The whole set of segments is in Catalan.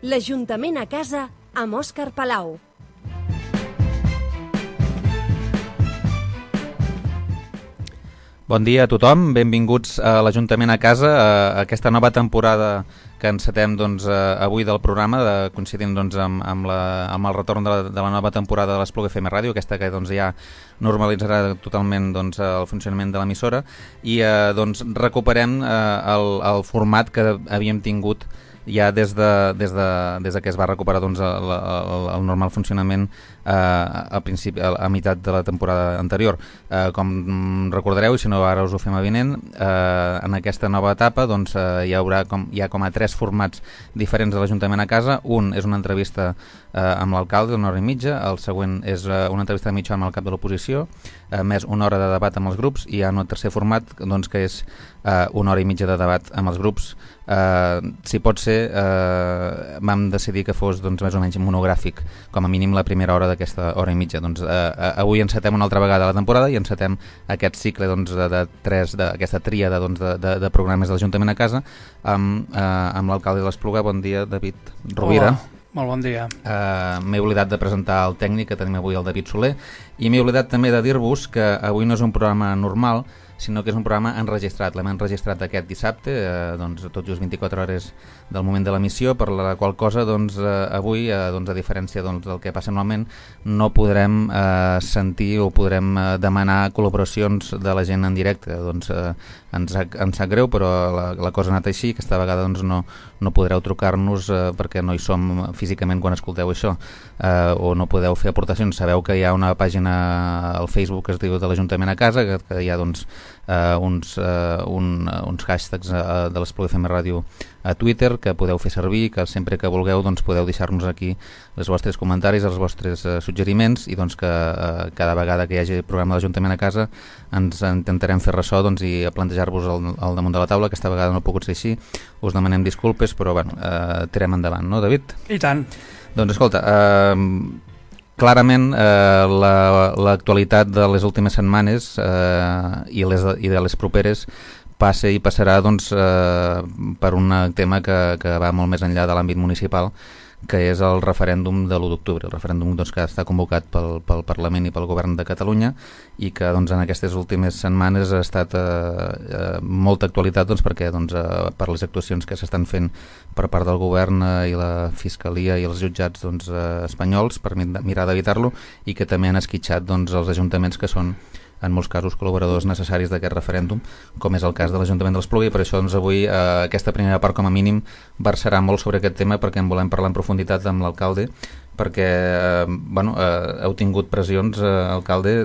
L'Ajuntament a casa amb Òscar Palau. Bon dia a tothom, benvinguts a l'Ajuntament a casa, a aquesta nova temporada que encetem avui del programa, coincidint amb el retorn de la nova temporada de l'Espluga FM Ràdio, aquesta que ja normalitzarà totalment el funcionament de l'emissora, i recuperem el format que havíem tingut ja des que es va recuperar el normal funcionament a meitat de la temporada anterior. Com recordareu, i si no ara us ho fem avinent, en aquesta nova etapa hi ha com a 3 formats diferents de l'Ajuntament a casa. Un és una entrevista amb l'alcalde, 1 hora i mitja, el següent és una entrevista de mitja amb el cap de l'oposició, més 1 hora de debat amb els grups, i hi ha un tercer format que és 1 hora i mitja de debat amb els grups. Si pot ser, vam decidir que fos més o menys monogràfic, com a mínim la primera hora d'aquesta hora i mitja. Avui encetem una altra vegada la temporada i encetem aquest cicle de 3, d'aquesta tríada de programes de l'Ajuntament a casa amb l'alcalde de l'Espluga. Bon dia, David Rovira. Hola, molt bon dia. M'he oblidat de presentar el tècnic, que tenim avui, el David Soler, i m'he oblidat també de dir-vos que avui no és un programa normal, sinó que és un programa enregistrat. L'hem enregistrat aquest dissabte, tot just 24 hores del moment de l'emissió, per la qual cosa avui, a diferència del que passa normalment, no podrem sentir o podrem demanar col·laboracions de la gent en directe. Ens sap greu, però la cosa ha anat així. Aquesta vegada no podreu trucar-nos perquè no hi som físicament quan escolteu això, o no podeu fer aportacions. Sabeu que hi ha una pàgina al Facebook que es diu de l'Ajuntament a casa, que hi ha uns hashtags de l'Espluga FM Ràdio a Twitter que podeu fer servir, que sempre que vulgueu podeu deixar-nos aquí els vostres comentaris, els vostres suggeriments, i que cada vegada que hi hagi programa de l'Ajuntament a casa ens intentarem fer ressò i plantejar-vos al damunt de la taula. Aquesta vegada no ha pogut ser així, us demanem disculpes, però tirem endavant, no, David? I tant. Doncs escolta, clarament l'actualitat de les últimes setmanes i de les properes passa i passarà per un tema que va molt més enllà de l'àmbit municipal, que és el referèndum de l'1 d'octubre, el referèndum que està convocat pel Parlament i pel Govern de Catalunya, i que en aquestes últimes setmanes ha estat molta actualitat perquè per les actuacions que s'estan fent per part del Govern i la Fiscalia i els jutjats espanyols per mirar d'evitar-lo, i que també han esquitxat els ajuntaments que són en molts casos col·laboradors necessaris d'aquest referèndum, com és el cas de l'Ajuntament de l'Espluga. I per això avui aquesta primera part com a mínim versarà molt sobre aquest tema, perquè en volem parlar en profunditat amb l'alcalde, perquè heu tingut pressions, alcalde,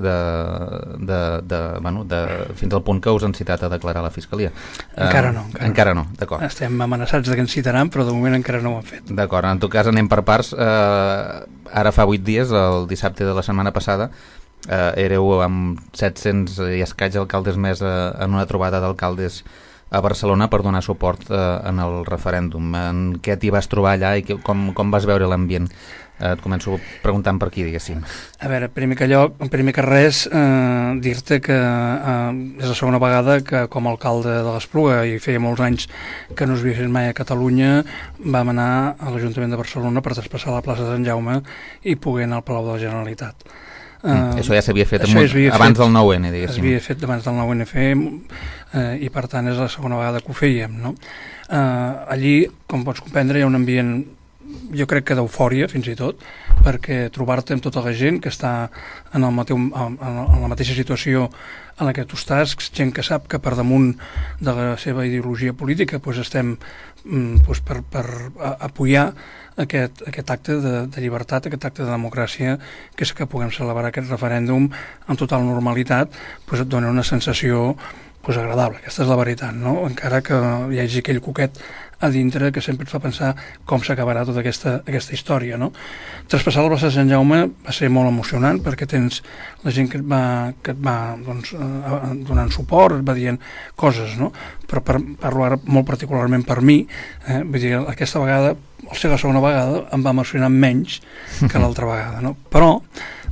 fins al punt que us han citat a declarar a la Fiscalia. Encara no, d'acord. Estem amenaçats que ens citaran, però de moment encara no ho han fet. D'acord, en tot cas anem per parts. Ara fa 8 dies, el dissabte de la setmana passada, éreu amb 700 i escaig alcaldes més en una trobada d'alcaldes a Barcelona per donar suport en el referèndum. En què t'hi vas trobar allà i com vas veure l'ambient? Et començo preguntant per aquí, diguéssim. A veure, primer que res, dir-te que és la segona vegada que com a alcalde de l'Espluga, i feia molts anys que no es havia fet mai a Catalunya, vam anar a l'Ajuntament de Barcelona per traspassar la plaça de Sant Jaume i poder anar al Palau de la Generalitat. Això ja s'havia fet abans del 9-N, diguéssim. S'havia fet abans del 9-N i per tant és la segona vegada que ho fèiem, no? Allí, com pots comprendre, hi ha un ambient, jo crec que d'eufòria fins i tot, perquè trobar-te amb tota la gent que està en la mateixa situació en la que tu estàs, gent que sap que per damunt de la seva ideologia política estem per apoyar aquest acte de llibertat, aquest acte de democràcia, que és que puguem celebrar aquest referèndum amb total normalitat, et dona una sensació agradable. Aquesta és la veritat, no? Encara que hi hagi aquell coquet a dintre que sempre et fa pensar com s'acabarà tota aquesta història, no? Traspassar la plaça de Sant Jaume va ser molt emocionant, perquè tens la gent que et va donant suport, et va dient coses, no? Però parlo ara molt particularment per mi, vull dir, aquesta vegada, o sigui, la segona vegada em va emocionar menys que l'altra vegada, no? Però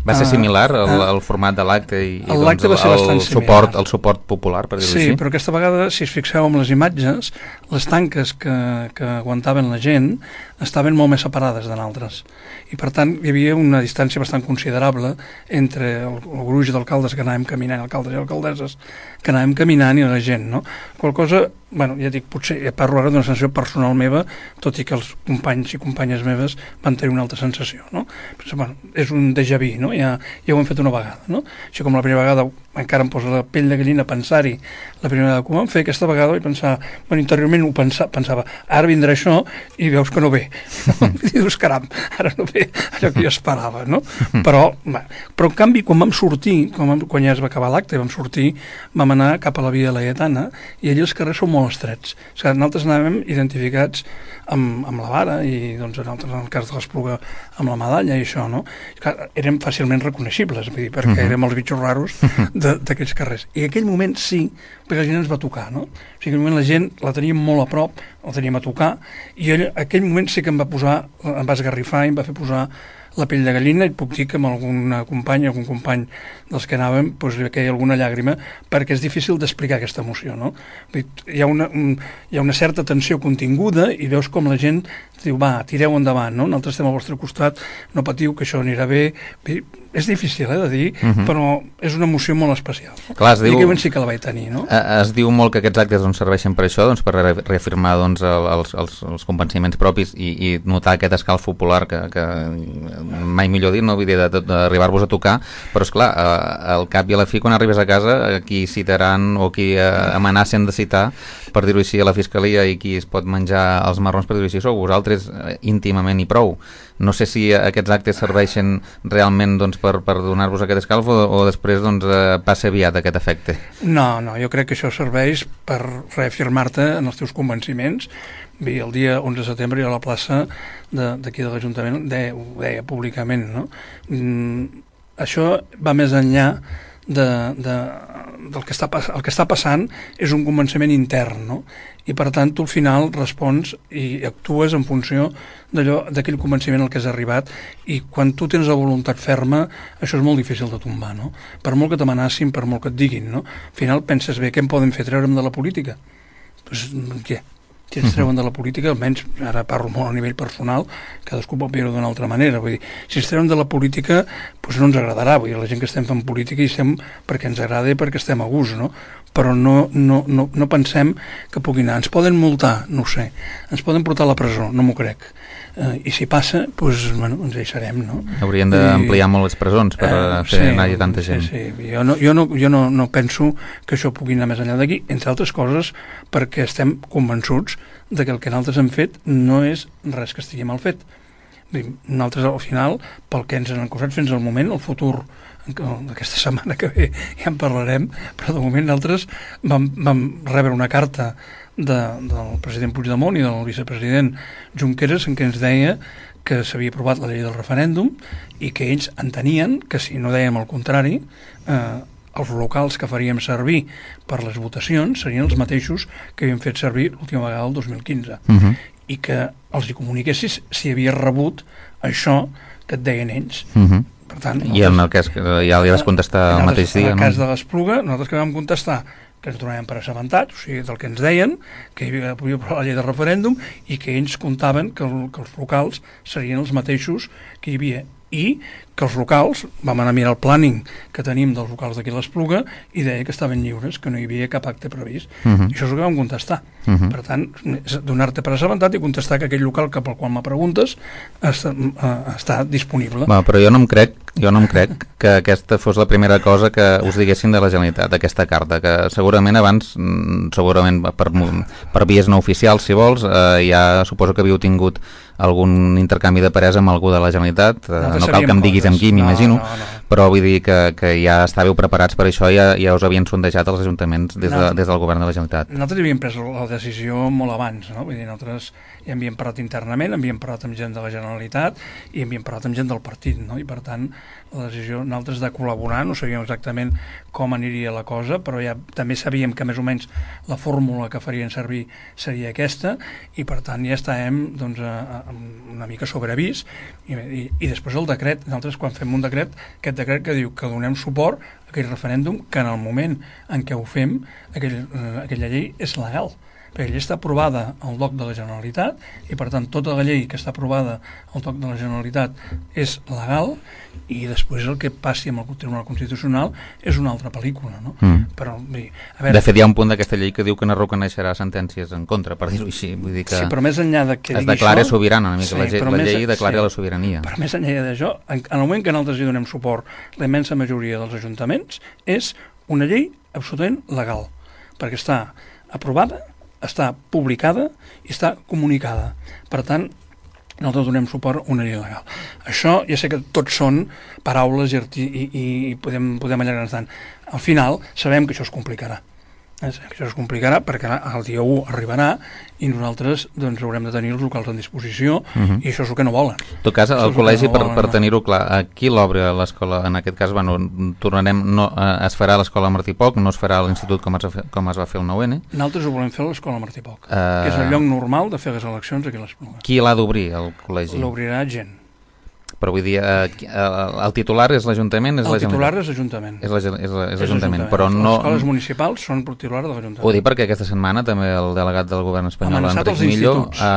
Va ser similar el format de l'acte i l'acte va ser bastant similar. El suport popular, per dir-ho així? Sí, però aquesta vegada, si es fixeu en les imatges, les tanques que aguantaven la gent estaven molt més separades de d'altres. I per tant hi havia una distància bastant considerable entre el gruix d'alcaldes que anàvem caminant, alcaldes i alcaldesses que anàvem caminant i la gent, no? Qual cosa, bueno, ja dic, potser parlo ara d'una sensació personal meva, tot i que els companys i companyes meves van tenir una altra sensació, no? Però, bueno, és un déjà vu, no? Ja ho hem fet una vegada, no? Així com la primera vegada encara em posa la pell de gallina pensar-hi la primera vegada que ho vam fer, aquesta vegada vaig pensar, bueno, interiorment ho pensava, ara vindrà això i veus que no ve, no? I dius, caram, ara no ve allò que jo esperava, no? Però en canvi, quan vam sortir, quan ja es va acabar l'acte, vam sortir, vam anar cap a la via Laietana i allà els carrers són molt estrets. O sigui, nosaltres anàvem identificats amb la vara i doncs nosaltres en el cas de l'Espluga amb la medalla i això, no? Clar, érem fàcilment reconeixibles, vull dir, perquè érem els bitxos raros d'aquells carrers. I en aquell moment sí, perquè la gent ens va tocar, no? O sigui, en aquell moment la gent la teníem molt a prop, la teníem a tocar, i ell, en aquell moment sí que em va esgarrifar i em va fer posar la pell de gallina, i puc dir que amb algun company dels que anàvem doncs li queia alguna llàgrima, perquè és difícil d'explicar aquesta emoció, no? Hi ha una certa tensió continguda i veus com la gent diu, va, tireu endavant, no? Nosaltres estem al vostre costat, no patiu, que això anirà bé. És difícil, de dir, però és una emoció molt especial. Clar, es diu, i aquell sí que la vaig tenir, no? Es diu molt que aquests actes serveixen per això, per reafirmar els convenciments propis i notar aquest escalf popular que mai millor dit, no vull dir d'arribar-vos a tocar, però esclar, al cap i a la fi, quan arribes a casa, qui citaran o qui amenacen de citar, per dir-ho així, a la fiscalia, i qui es pot menjar els marrons, per dir-ho així, sou vosaltres íntimament i prou. No sé si aquests actes serveixen realment per donar-vos aquest escalf o després passa aviat aquest efecte. No, jo crec que això serveix per reafirmar-te en els teus convenciments. Bé, el dia 11 de setembre jo a la plaça d'aquí de l'Ajuntament ho deia públicament, no? Això va més enllà del que està passant, és un convenciment intern, no? I per tant tu al final respons i actues en funció d'aquell convenciment al que has arribat, i quan tu tens la voluntat ferma això és molt difícil de tombar, no? Per molt que t'amenacin, per molt que et diguin, no? Al final penses, bé, què em poden fer, treure'm de la política? Doncs què? Si ens treuen de la política, almenys ara parlo molt a nivell personal, cadascú pot veure d'una altra manera, vull dir, si ens treuen de la política doncs no ens agradarà, vull dir, la gent que estem fent política hi estem perquè ens agrada i perquè estem a gust, no? Però no pensem que puguin anar. Ens poden multar, no ho sé, ens poden portar a la presó, no m'ho crec, i si passa, doncs, bueno, ens deixarem, no? Haurien d'ampliar molt les presons per fer anar-hi tanta gent. Sí. Jo no penso que això pugui anar més enllà d'aquí, entre altres coses perquè estem convençuts de que el que nosaltres hem fet no és res que estigui mal fet. Nosaltres al final, pel que ens han acusat fins al moment, el futur d'aquesta setmana que ve ja en parlarem, però de moment nosaltres vam rebre una carta del president Puigdemont i del vicepresident Junqueras en què ens deia que s'havia aprovat la llei del referèndum i que ells entenien que si no dèiem el contrari els locals que faríem servir per les votacions serien els mateixos que havien fet servir l'última vegada el 2015 i que els hi comuniquessis si havia rebut això que et deien ells. Per tant, i en el cas que ja li vas contestar el mateix dia, en el cas de l'Espluga, nosaltres que vam contestar que ens tornàvem per assabentats, o sigui, del que ens deien, que hi havia la llei de referèndum i que ells comptaven que els locals serien els mateixos que hi havia, i que els locals, vam anar a mirar el planning que tenim dels locals d'aquí a l'Espluga i deia que estaven lliures, que no hi havia cap acte previst. I això és el que vam contestar. Per tant, donar-te per assabentat i contestar que aquell local pel qual me preguntes està disponible. Però jo no em crec que aquesta fos la primera cosa que us diguessin de la Generalitat, aquesta carta, que segurament abans, per vies no oficials, si vols, ja suposo que havíeu tingut algun intercanvi de parers amb algú de la Generalitat, no cal que em diguis amb qui, m'imagino, però vull dir que ja estàveu preparats per això, ja us havien sondejat els ajuntaments des del govern de la Generalitat. Nosaltres havíem pres la decisió molt abans, no? Vull dir, nosaltres ja havíem parlat internament, havíem parlat amb gent de la Generalitat i havíem parlat amb gent del partit, no? I per tant, la decisió nosaltres de col·laborar, no sabíem exactament com aniria la cosa, però ja també sabíem que més o menys la fórmula que farien servir seria aquesta, i per tant ja estàvem una mica sobre avís, i després el decret, nosaltres quan fem un decret, aquest aquest decret que diu que donem suport a aquell referèndum que en el moment en què ho fem aquella llei és legal, perquè la llei està aprovada al DOC de la Generalitat i per tant tota la llei que està aprovada al DOC de la Generalitat és legal, i després el que passi amb el Tribunal Constitucional és una altra pel·lícula, no? Però, a veure, de fet, hi ha un punt d'aquesta llei que diu que no reconeixerà sentències en contra, per dir-ho així. Vull dir que sí, però més enllà de que es declara sobirana una mica, sí, la llei declara la sobirania. Però més enllà d'això, en el moment que nosaltres hi donem suport, la immensa majoria dels ajuntaments, és una llei absolutament legal, perquè està aprovada, està publicada i està comunicada. Per tant, nosaltres donem suport a una llei legal. Això ja sé que tots són paraules i podem allargar-nos tant. Al final sabem que això es complicarà. Això es complicarà perquè el dia 1 arribarà i nosaltres doncs, haurem de tenir els locals en disposició i això és el que no volen. En tot cas, el col·legi, per tenir-ho clar, aquí l'obre l'escola, en aquest cas, es farà a l'escola Martí Poch, no es farà a l'institut com es va fer el 9N. Nosaltres ho volem fer a l'escola Martí Poch, que és el lloc normal de fer les eleccions aquí a l'Espluga. Qui l'ha d'obrir, el col·legi? L'obrirà gent. Però vull dir, el titular és l'Ajuntament? El titular és l'Ajuntament. És l'Ajuntament, però no... Les escoles municipals són titular de l'Ajuntament. Ho dic perquè aquesta setmana també el delegat del govern espanyol, Enric Millo,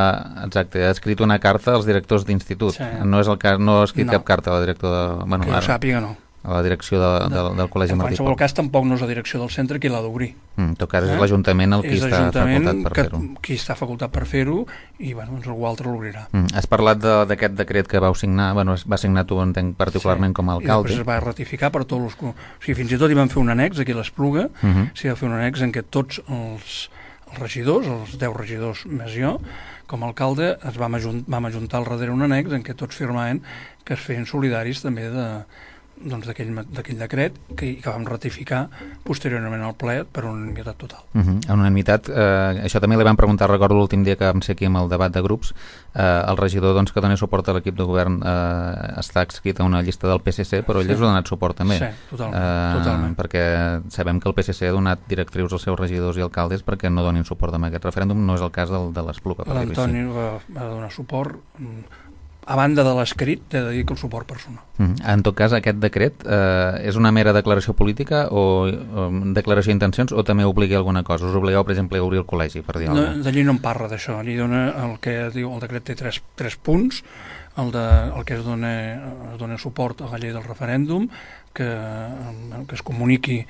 ha escrit una carta als directors d'institut. No ha escrit cap carta a la director de... Que jo sàpiga, no. A la direcció del Col·legi Martí Poch. En qualsevol cas, tampoc no és la direcció del centre qui l'ha d'obrir. En tot cas, és l'Ajuntament el qui està facultat per fer-ho. Qui està facultat per fer-ho i doncs algú altre l'obrirà. Has parlat d'aquest decret que vau signar, va signar tu, entenc, particularment com a alcalde. I després es va ratificar per tots els... O sigui, fins i tot hi van fer un annex aquí a l'Espluga, s'hi va fer un annex en què tots els regidors, els 10 regidors més jo, com a alcalde, vam ajuntar al darrere un annex en què tots firmaven que es feien solidaris també d'aquell decret que vam ratificar posteriorment al ple per unanimitat total. En unanimitat, això també li vam preguntar, recordo l'últim dia que vam ser aquí amb el debat de grups, el regidor que dona suport a l'equip de govern està escrit a una llista del PSC, però ell us ha donat suport també. Sí, totalment. Perquè sabem que el PSC ha donat directrius als seus regidors i alcaldes perquè no donin suport a aquest referèndum, no és el cas de l'Espluga. L'Antoni va donar suport. A banda de l'escrit, t'he de dir que el suport personal. En tot cas, aquest decret és una mera declaració política o declaració d'intencions o també obliga alguna cosa? Us obligueu, per exemple, a obrir el col·legi, per dir alguna cosa? D'allí no en parla d'això. Allí dona el que diu el decret té tres punts. El que es dona suport a la llei del referèndum, que es comuniqui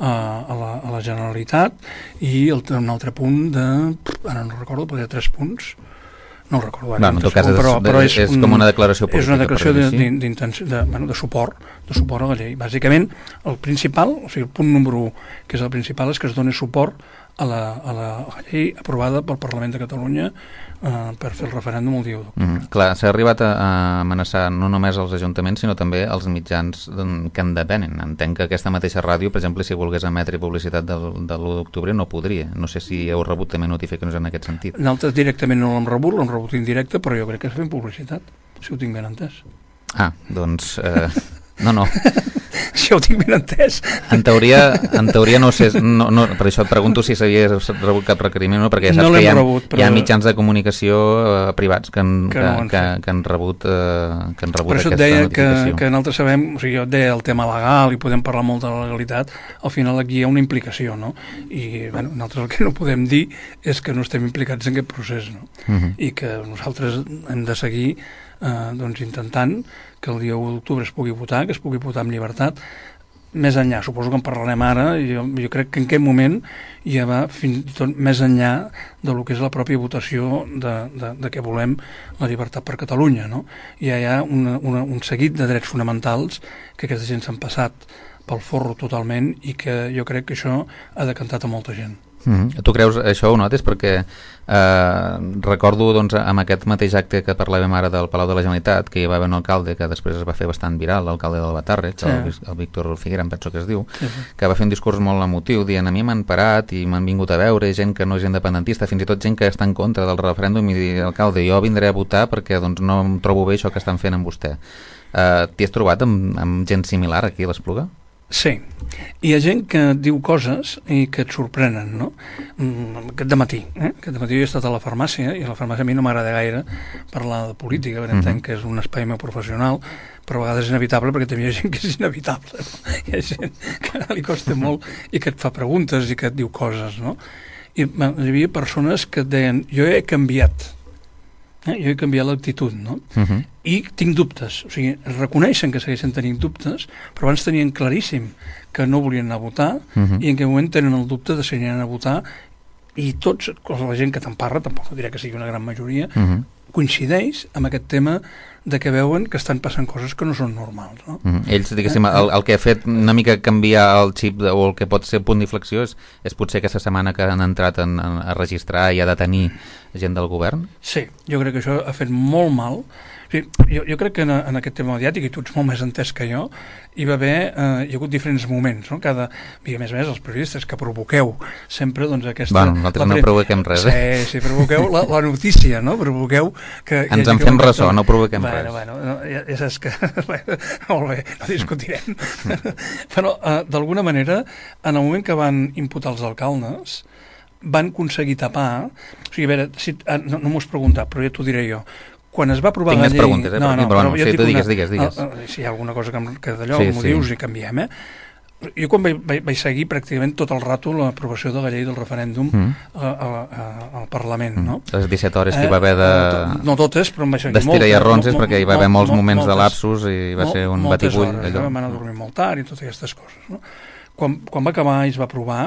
a la Generalitat, i un altre punt ara no recordo, però hi ha 3 punts. No ho recordo ara, en tot cas però és com una declaració política. És una declaració d'intenció, de suport a la llei. Bàsicament, el principal, o sigui, el punt número 1, que és el principal, és que es doni suport a la llei aprovada pel Parlament de Catalunya per fer el referèndum el dia 1 d'octubre. Clar, s'ha arribat a amenaçar no només els ajuntaments, sinó també els mitjans que en depenen. Entenc que aquesta mateixa ràdio, per exemple, si volgués emetre publicitat de l'1 d'octubre, no podria. No sé si heu rebut també notificacions en aquest sentit. Nosaltres directament no l'hem rebut indirecte, però jo crec que fem publicitat, si ho tinc ben entès. Doncs... No. Si ho tinc ben entès. En teoria no sé, per això et pregunto si s'havies rebut cap requeriment, no, perquè saps que hi ha mitjans de comunicació privats que han rebut aquesta notificació. Per això et deia que nosaltres sabem, o sigui, jo et deia el tema legal i podem parlar molt de la legalitat, al final aquí hi ha una implicació, no? I nosaltres el que no podem dir és que no estem implicats en aquest procés, no? I que nosaltres hem de seguir intentant que el dia 1 d'octubre es pugui votar, que es pugui votar amb llibertat. Més enllà, suposo que en parlarem ara, jo crec que en aquest moment ja va fins i tot més enllà del que és la pròpia votació de que volem la llibertat per Catalunya, no? Ja hi ha un seguit de drets fonamentals que aquesta gent s'han passat pel forro totalment i que jo crec que això ha decantat a molta gent. Tu creus això, ho notes? Perquè recordo amb aquest mateix acte que parlàvem ara del Palau de la Generalitat, que hi va haver un alcalde que després es va fer bastant viral, l'alcalde del Batàrrec, el Víctor Figuera, em penso que es diu, que va fer un discurs molt emotiu dient a mi m'han parat i m'han vingut a veure gent que no és independentista, fins i tot gent que està en contra del referèndum, i dir, alcalde, jo vindré a votar perquè no em trobo bé això que estan fent amb vostè. T'hi has trobat amb gent similar aquí a l'Espluga? Sí, hi ha gent que diu coses i que et sorprenen, no? Aquest dematí jo he estat a la farmàcia, i a la farmàcia a mi no m'agrada gaire parlar de política, perquè entenc que és un espai més professional, però a vegades és inevitable perquè també hi ha gent que és inevitable, no? Hi ha gent que li costa molt i que et fa preguntes i que et diu coses, no? I hi havia persones que et deien, jo he canviat l'actitud, no? I tinc dubtes, o sigui, reconeixen que segueixen tenint dubtes, però abans tenien claríssim que no volien anar a votar i en aquell moment tenen el dubte de si aniran a votar, i tots, la gent que te'n parla, tampoc diré que sigui una gran majoria, coincideix amb aquest tema de que veuen que estan passant coses que no són normals, no? Ells, diguéssim, el que ha fet una mica canviar el xip o el que pot ser punt d'inflexió és potser aquesta setmana que han entrat a registrar i a detenir gent del govern? Sí, jo crec que això ha fet molt mal. Sí, jo crec que en aquest tema mediàtic, i tu ets molt més entès que jo, hi va hagut diferents moments, no? Cada, i a més els periodistes que provoqueu sempre, doncs, aquesta... Bueno, nosaltres no provoquem res, Sí, provoqueu la notícia, no? Provoqueu que... Ens en fem ressò, no provoquem res. Bueno, ja saps que... Molt bé, no discutirem. Però, d'alguna manera, en el moment que van imputar els alcaldes, van aconseguir tapar... O sigui, a veure, no m'ho has preguntat, però ja t'ho diré jo. Quan es va aprovar la llei... Tinc més preguntes, però sí, tu digues. Si hi ha alguna cosa que d'allò m'ho dius i canviem, Jo quan vaig seguir pràcticament tot el rato l'aprovació de la llei del referèndum al Parlament, no? Les 17 hores que hi va haver de... No totes, però em vaig seguir molt. D'estira i arronses, perquè hi va haver molts moments de lapsus i va ser un batibull. Moltes hores, vam anar a dormir molt tard i totes aquestes coses, no? Quan va acabar i es va aprovar,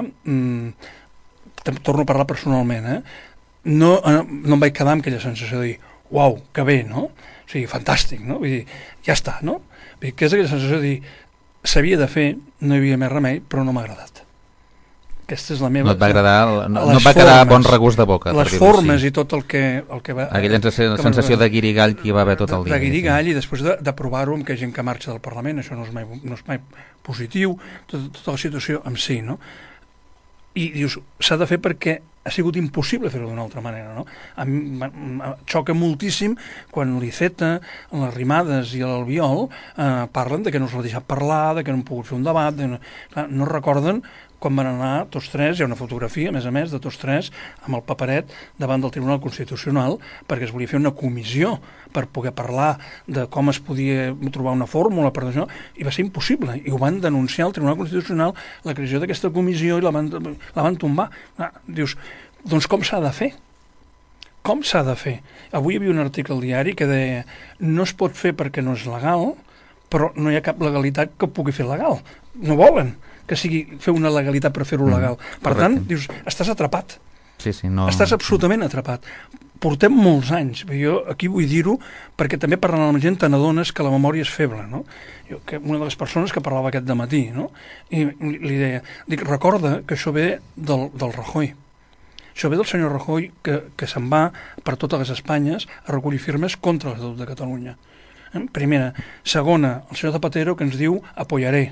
torno a parlar personalment, no em vaig quedar amb aquella sensació de dir uau, que bé, no? O sigui, fantàstic, no? Vull dir, ja està, no? Vull dir, que és aquella sensació de dir s'havia de fer, no hi havia més remei, però no m'ha agradat. Aquesta és la meva... No et va agradar, no et va quedar bon regust de boca. Les formes i tot el que va... Aquella sensació de guirigall que hi va haver tot el dia. De guirigall, i després d'aprovar-ho amb que gent que marxa del Parlament, això no és mai positiu, tota la situació en si, no? I dius, s'ha de fer perquè ha sigut impossible fer-ho d'una altra manera, no? Em xoca moltíssim quan l'Iceta, les Arrimadas i l'Albiol parlen de que no s'ha deixat parlar, de que no han pogut fer un debat, no recorden quan van anar tots tres, hi ha una fotografia, a més, de tots tres, amb el paperet davant del Tribunal Constitucional, perquè es volia fer una comissió per poder parlar de com es podia trobar una fórmula per això, i va ser impossible, i ho van denunciar al Tribunal Constitucional, la creació d'aquesta comissió, i la van tombar. Dius, doncs com s'ha de fer? Com s'ha de fer? Avui hi havia un article al diari que deia no es pot fer perquè no és legal, però no hi ha cap legalitat que ho pugui fer legal. No volen que sigui fer una legalitat per fer-ho legal. Per tant, dius, estàs atrapat. Sí, no... Estàs absolutament atrapat. Portem molts anys. Jo aquí vull dir-ho perquè també parlant amb gent te n'adones que la memòria és feble, no? Que una de les persones que parlava aquest dematí, no? I li deia, recorda que això ve del Rajoy. Això ve del senyor Rajoy que se'n va per totes les Espanyes a recollir firmes contra l'Estatut de Catalunya. Primera. Segona, el senyor Zapatero que ens diu apoyaré.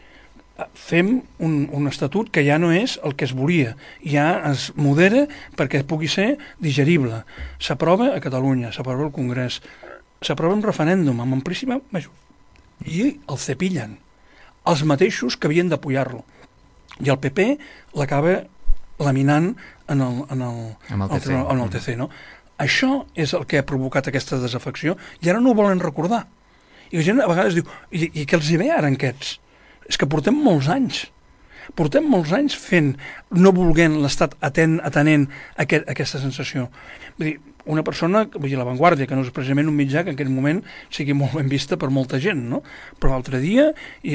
Fem un estatut que ja no és el que es volia, ja es modera perquè pugui ser digerible. S'aprova a Catalunya, s'aprova al Congrés, s'aprova un referèndum amb amplíssima majoria, i el cepillen els mateixos que havien d'apoyar-lo, i el PP l'acaba laminant en el TC, no? Això és el que ha provocat aquesta desafecció i ara no ho volen recordar, i la gent a vegades diu i què els hi ve ara en aquests? És que portem molts anys fent, no volent l'estat atenent aquesta sensació. Vull dir, una persona, la Vanguardia, que no és precisament un mitjà que en aquest moment sigui molt ben vista per molta gent, no? Però l'altre dia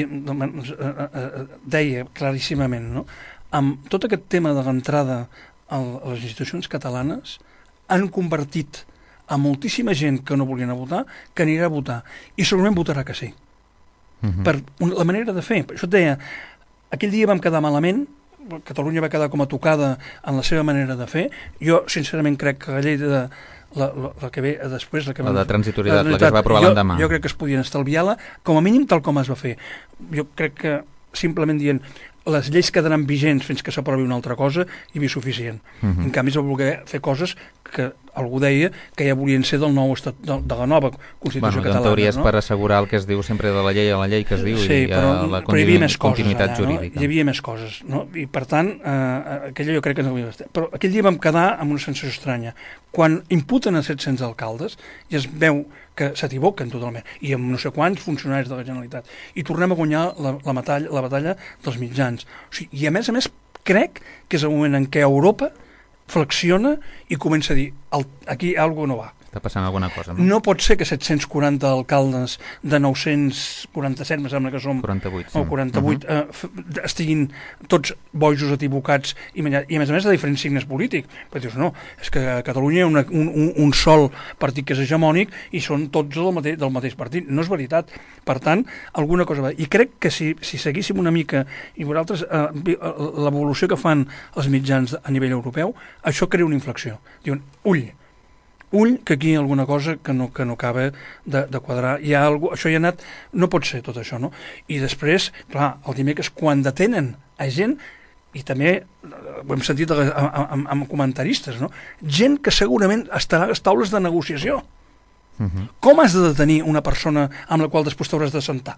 deia claríssimament, no? Amb tot aquest tema de l'entrada a les institucions catalanes han convertit a moltíssima gent que no volien votar que anirà a votar, i segurament votarà que sí. Per la manera de fer. Això et deia, aquell dia vam quedar malament, Catalunya va quedar com a tocada en la seva manera de fer. Jo, sincerament, crec que la llei de la que ve després... La de transitorietat, la que es va aprovar l'endemà. Jo crec que es podien estalviar-la, com a mínim tal com es va fer. Jo crec que simplement dient les lleis quedaran vigents fins que s'aprovi una altra cosa i és suficient. En canvi es va voler fer coses que algú deia que ja volien ser del nou estat, de la nova Constitució catalana. En teoria és per assegurar el que es diu sempre de la llei a la llei que es diu, sí, i la continuïtat jurídica. Hi havia més coses, no? I per tant, aquella jo crec que no havia d'estar. Però aquell dia vam quedar amb una sensació estranya. Quan imputen a 700 alcaldes i es veu que s'equivoquen totalment, i amb no sé quants funcionaris de la Generalitat, i tornem a guanyar la batalla dels mitjans. O sigui, i a més, crec que és el moment en què Europa flexiona i comença a dir aquí alguna cosa no va. Està passant alguna cosa, no? No pot ser que 740 alcaldes de 947, me sembla que som... 48, sí. O 48, estiguin tots bojos equivocats i a més de diferents signes polítics. Però dius, no, és que a Catalunya hi ha un sol partit que és hegemònic i són tots del mateix partit. No és veritat. Per tant, alguna cosa va. I crec que si seguíssim una mica, i vosaltres, l'evolució que fan els mitjans a nivell europeu, això crea una inflexió. Diuen, ull, que aquí hi ha alguna cosa que no acaba de quadrar. Hi ha alguna, això ja ha anat... No pot ser tot això, no? I després, clar, el dimecres, quan detenen a gent, i també ho hem sentit amb comentaristes, no? Gent que segurament estarà a les taules de negociació. Com has de detenir una persona amb la qual després t'hauràs de sentar?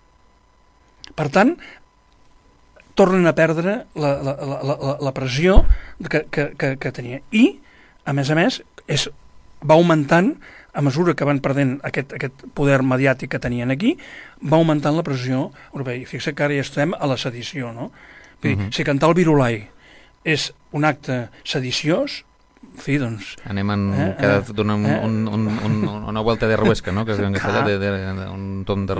Per tant, tornen a perdre la pressió que tenia. I, a més, va augmentant, a mesura que van perdent aquest poder mediàtic que tenien aquí, va augmentant la pressió europea. I fixa que ara ja estem a la sedició, no? Vull dir, si cantar el Virulai és un acte sediciós, en fi, doncs... Anem donant una vuelta de ruesca, no?, que es diu en castellà, un tom de...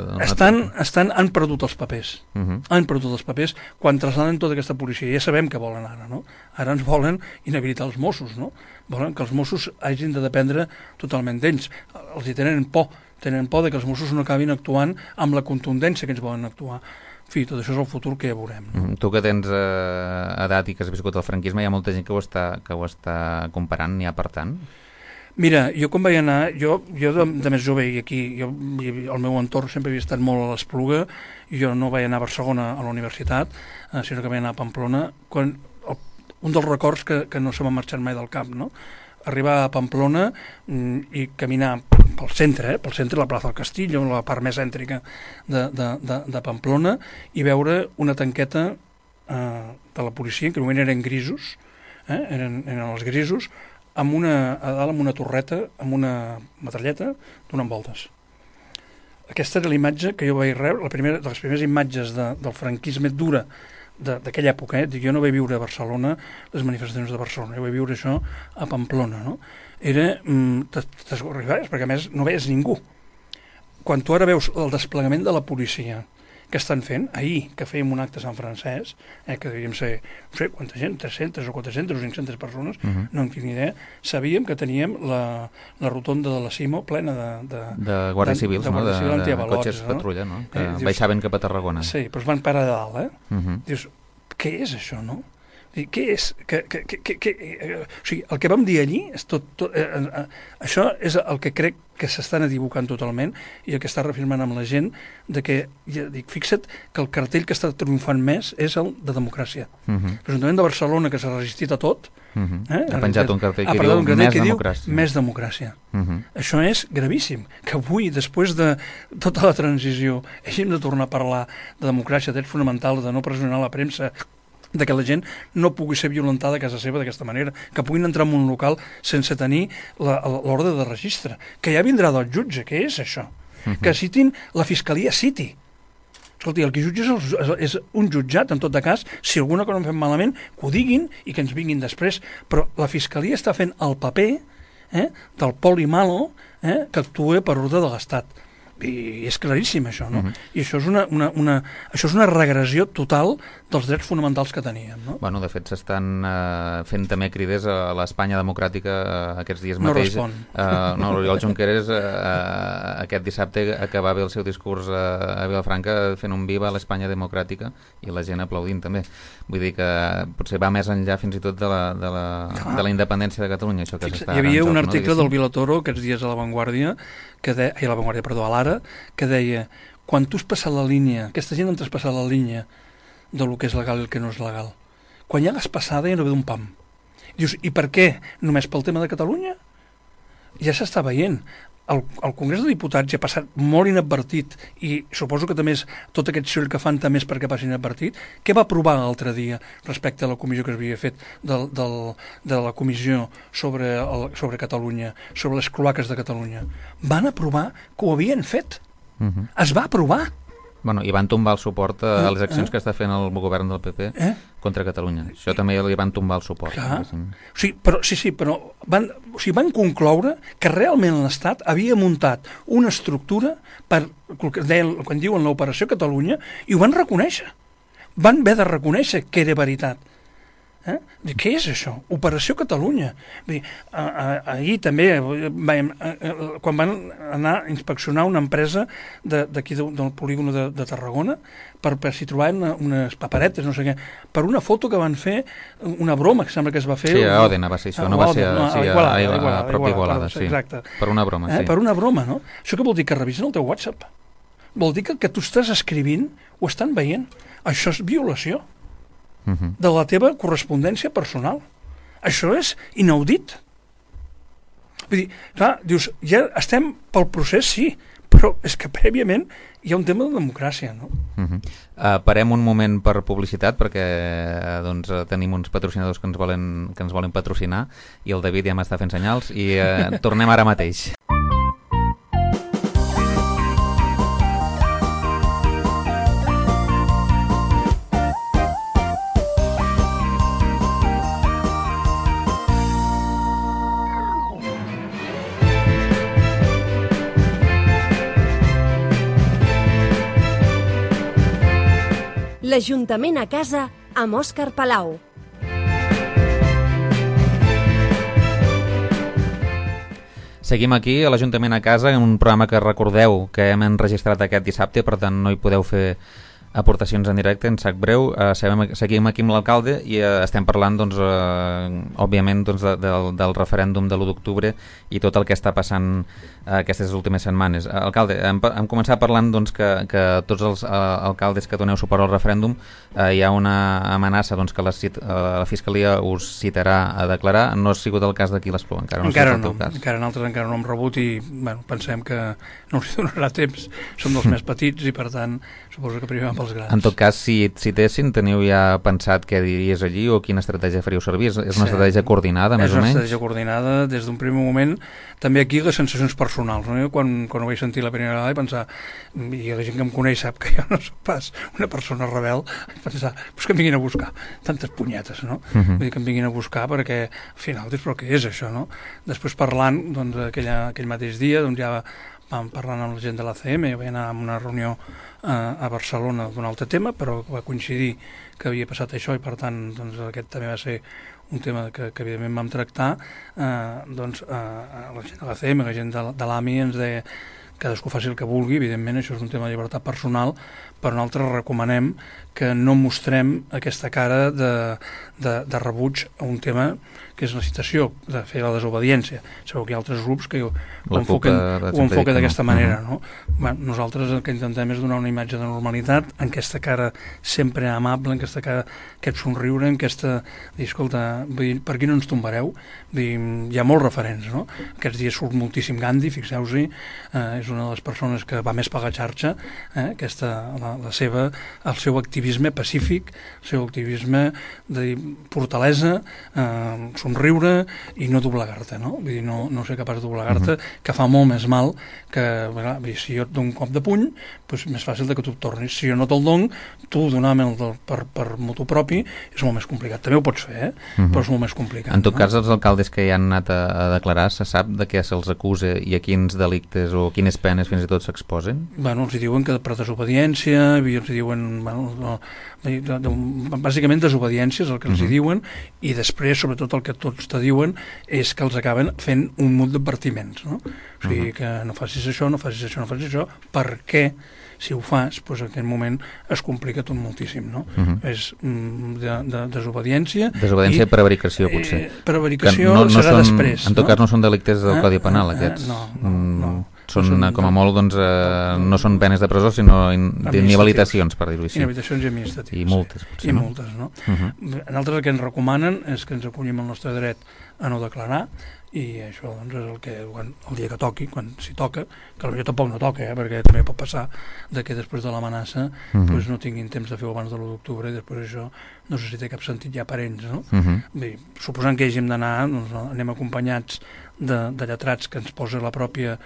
Han perdut els papers. Han perdut els papers quan trasladen tota aquesta policia. Ja sabem què volen ara, no? Ara ens volen inhabilitar els Mossos, no? Volen que els Mossos hagin de dependre totalment d'ells. Els hi tenen por de que els Mossos no acabin actuant amb la contundència que ens volen actuar. En fi, tot això és el futur que ja veurem. No? Tu que tens edat i que has viscut el franquisme, hi ha molta gent que ho està comparant, n'hi ha per tant? Mira, jo quan vaig anar, jo de més jove i aquí, el meu entorn sempre havia estat molt a l'Espluga, jo no vaig anar a Barcelona a la universitat, sinó que vaig anar a Pamplona, un dels records que no se m'ha marxat mai del cap, no? Arribar a Pamplona i caminar pel centre, la plaça del Castillo, la part més cèntrica de Pamplona, i veure una tanqueta de la policia, que normalment eren grisos, eren els grisos, a dalt amb una torreta, amb una metralleta, donant voltes. Aquesta era la imatge que jo vaig rebre, de les primeres imatges del franquisme dura d'aquella època. Jo no vaig viure a Barcelona, les manifestacions de Barcelona, jo vaig viure això a Pamplona, no? Era t'esgorribaves, perquè a més no veies ningú. Quan tu ara veus el desplegament de la policia que estan fent, ahir que fèiem un acte a Sant Francesc, que devíem ser, no sé quanta gent, 300 o 400 o 500 persones, no en tinc ni idea, sabíem que teníem la rotonda de la Cimo plena de guàrdies civils, de cotxes patrulla, no? Que baixaven cap a Tarragona. Sí, però es van parar de dalt, Dius, què és això, no? Què és? O sigui, el que vam dir allí és això és el que crec que s'estan equivocant totalment i el que està reafirmant amb la gent de que, ja dic, fixa't que el cartell que està triomfant més és el de democràcia. L'Ajuntament de Barcelona, que s'ha resistit a tot, ha penjat un cartell que diu més democràcia. Això és gravíssim, que avui, després de tota la transició, hàgim de tornar a parlar de democràcia, de drets fonamentals, de no pressionar la premsa, de que la gent no pugui ser violentada a casa seva d'aquesta manera, que puguin entrar en un local sense tenir l'ordre de registre, que ja vindrà del jutge. Què és això? Que citin, la fiscalia citi. Escolti, el que jutja és un jutjat, en tot de cas, si alguna cosa no fem malament, que ho diguin i que ens vinguin després, però la fiscalia està fent el paper del poli malo que actua per ordre de l'Estat. I és claríssim això, no? I això és una regressió total dels drets fonamentals que teníem, no? Bueno, de fet s'estan fent també crides a l'Espanya democràtica aquests dies mateix. No respon. L'Oriol Junqueras aquest dissabte acabava el seu discurs a Vilafranca fent un viva a l'Espanya democràtica i la gent aplaudint també. Vull dir que potser va més enllà fins i tot de la independència de Catalunya, això que s'està... Hi havia un article del Vilatoro aquests dies a La Vanguardia, a l'Ara, que deia, quan tu has passat la línia, aquesta gent han traspassat la línia del que és legal i el que no és legal. Quan ja l'has passada ja no ve d'un pam. Dius, i per què? Només pel tema de Catalunya? Ja s'està veient. El Congrés de Diputats ja ha passat molt inadvertit i suposo que també és tot aquest soroll que fan també és perquè passi inadvertit. Què va aprovar l'altre dia respecte a la comissió que s'havia fet de la comissió sobre Catalunya, sobre les cloaques de Catalunya? Van aprovar que ho havien fet. Es va aprovar. Bueno, i van tombar el suport a les accions que està fent el govern del PP contra Catalunya. Això també li van tombar el suport. Però van concloure que realment l'Estat havia muntat una estructura per, quan diuen l'Operació Catalunya, i ho van reconèixer. Van haver de reconèixer que era veritat. Què és això? Operació Catalunya. Ahir també, quan van anar a inspeccionar una empresa d'aquí del polígon de Tarragona, per si trobaven unes paperetes, no sé què, per una foto que van fer, una broma que sembla que es va fer... Sí, a Òdena va ser això, no va ser a prop d'Igualada, sí. Per una broma, sí. Per una broma, no? Això què vol dir? Que revisen el teu WhatsApp. Vol dir que el que tu estàs escrivint ho estan veient. Això és violació de la teva correspondència personal. Això és inaudit. Vull dir, clar, dius, ja estem pel procés, sí, però és que prèviament hi ha un tema de democràcia, no? Parem un moment per publicitat perquè tenim uns patrocinadors que ens volen patrocinar i el David ja m'està fent senyals i tornem ara mateix. L'Ajuntament a casa amb Òscar Palau. Seguim aquí a l'Ajuntament a casa, en un programa que recordeu que hem enregistrat aquest dissabte, per tant no hi podeu fer aportacions en directe, en sac breu. Seguim aquí amb l'alcalde i estem parlant, òbviament, del referèndum de l'1 d'octubre i tot el que està passant aquestes últimes setmanes. Alcalde, hem començat parlant que tots els alcaldes que doneu suport al referèndum hi ha una amenaça que la Fiscalia us citarà a declarar. No ha sigut el cas d'aquí l'Espluga, encara no. Encara nosaltres encara no hem rebut i pensem que no us donarà temps. Som dels més petits i per tant suposo que primer pels grans. En tot cas, si et citessin, teniu ja pensat què diries allí o quina estratègia faríeu servir? És una estratègia coordinada, més o menys? És una estratègia coordinada des d'un primer moment. També aquí les sensacions personals, no? Jo quan ho vaig sentir la primera vegada i pensar, i la gent que em coneix sap que jo no soc pas una persona rebel, pensar, que em vinguin a buscar tantes punyetes, no? Vull dir que em vinguin a buscar perquè al final dius, però què és això, no? Després parlant, aquell mateix dia, ja vam parlant amb la gent de l'ACM, jo vaig anar a una reunió a Barcelona d'un altre tema, però va coincidir que havia passat això i per tant aquest també va ser un tema que evidentment vam tractar. La gent de l'ACM, la gent de l'AMI ens deia cadascú faci el que vulgui, evidentment això és un tema de llibertat personal, però nosaltres recomanem que no mostrem aquesta cara de rebuig a un tema que és la citació, de fer la desobediència. Sabeu que hi ha altres grups que ho enfoquen d'aquesta manera, no? Nosaltres el que intentem és donar una imatge de normalitat, en aquesta cara sempre amable, en aquesta cara, aquest somriure, en aquesta... Dir, escolta, per aquí no ens tombareu? Hi ha molts referents, no? Aquests dies surt moltíssim Gandhi, fixeu-s'hi, és una de les persones que va més per la xarxa, el seu activisme pacífic, el seu activisme de fortalesa, somriure i no doblegar-te, no? Vull dir, no ser capaç de doblegar-te, que fa molt més mal que, si jo et dono un cop de puny, doncs més fàcil que tu et tornis. Si jo no te'l dono, tu donar-me'l per motu propi és molt més complicat. També ho pots fer, però és molt més complicat. En tot cas, els alcaldes que hi han anat a declarar, se sap de què se'ls acusa i a quins delictes o quines penes fins i tot s'exposen? Els diuen que per desobediència, els diuen... bàsicament desobediència és el que els diuen, i després, sobretot, el que tots te diuen és que els acaben fent un munt d'advertiments, no? O sigui, que no facis això, no facis això, no facis això, perquè si ho fas, doncs en aquell moment es complica tot moltíssim, no? És de desobediència. Desobediència i prevaricació, potser. Prevaricació serà després. En tot cas no són delictes del Codi Penal, aquests. No. Són, com a molt, doncs, no són penes de presó, sinó d'inhabilitacions, per dir-ho així. Inhabilitacions i administratives. I multes, potser, no? I multes, no? Nosaltres el que ens recomanen és que ens acollim al nostre dret a no declarar, i això doncs, és el que el dia que toqui, quan s'hi toca, que potser tampoc no toca, perquè també pot passar que després de l'amenaça doncs no tinguin temps de fer-ho abans de l'1 d'octubre i després això no sé si té cap sentit ja per ells, no? Bé, suposant que hàgim d'anar, doncs, anem acompanyats de lletrats que ens posa la pròpia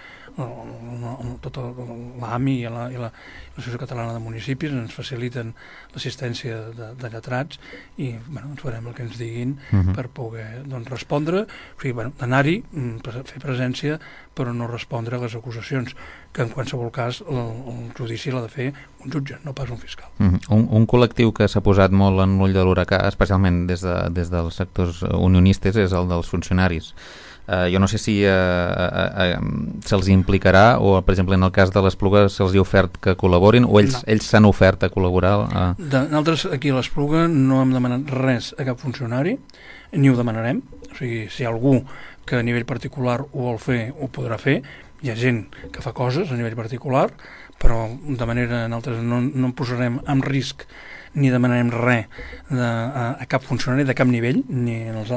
tota l'AMI i l'Associació Catalana de Municipis, ens faciliten l'assistència de lletrats i ens farem el que ens diguin per poder respondre, o sigui, anar-hi, fer presència, però no respondre a les acusacions, que en qualsevol cas el judici l'ha de fer un jutge, no pas un fiscal. Un col·lectiu que s'ha posat molt en l'ull de l'huracà, especialment des dels sectors unionistes, és el dels funcionaris. Jo no sé si se'ls implicarà o, per exemple, en el cas de l'Espluga se'ls ha ofert que col·laborin o ells s'han ofert a col·laborar? Nosaltres aquí a l'Espluga no hem demanat res a cap funcionari, ni ho demanarem. O sigui, si hi ha algú que a nivell particular ho vol fer, ho podrà fer. Hi ha gent que fa coses a nivell particular, però de manera nosaltres no en posarem en risc ni demanarem res a cap funcionari de cap nivell, ni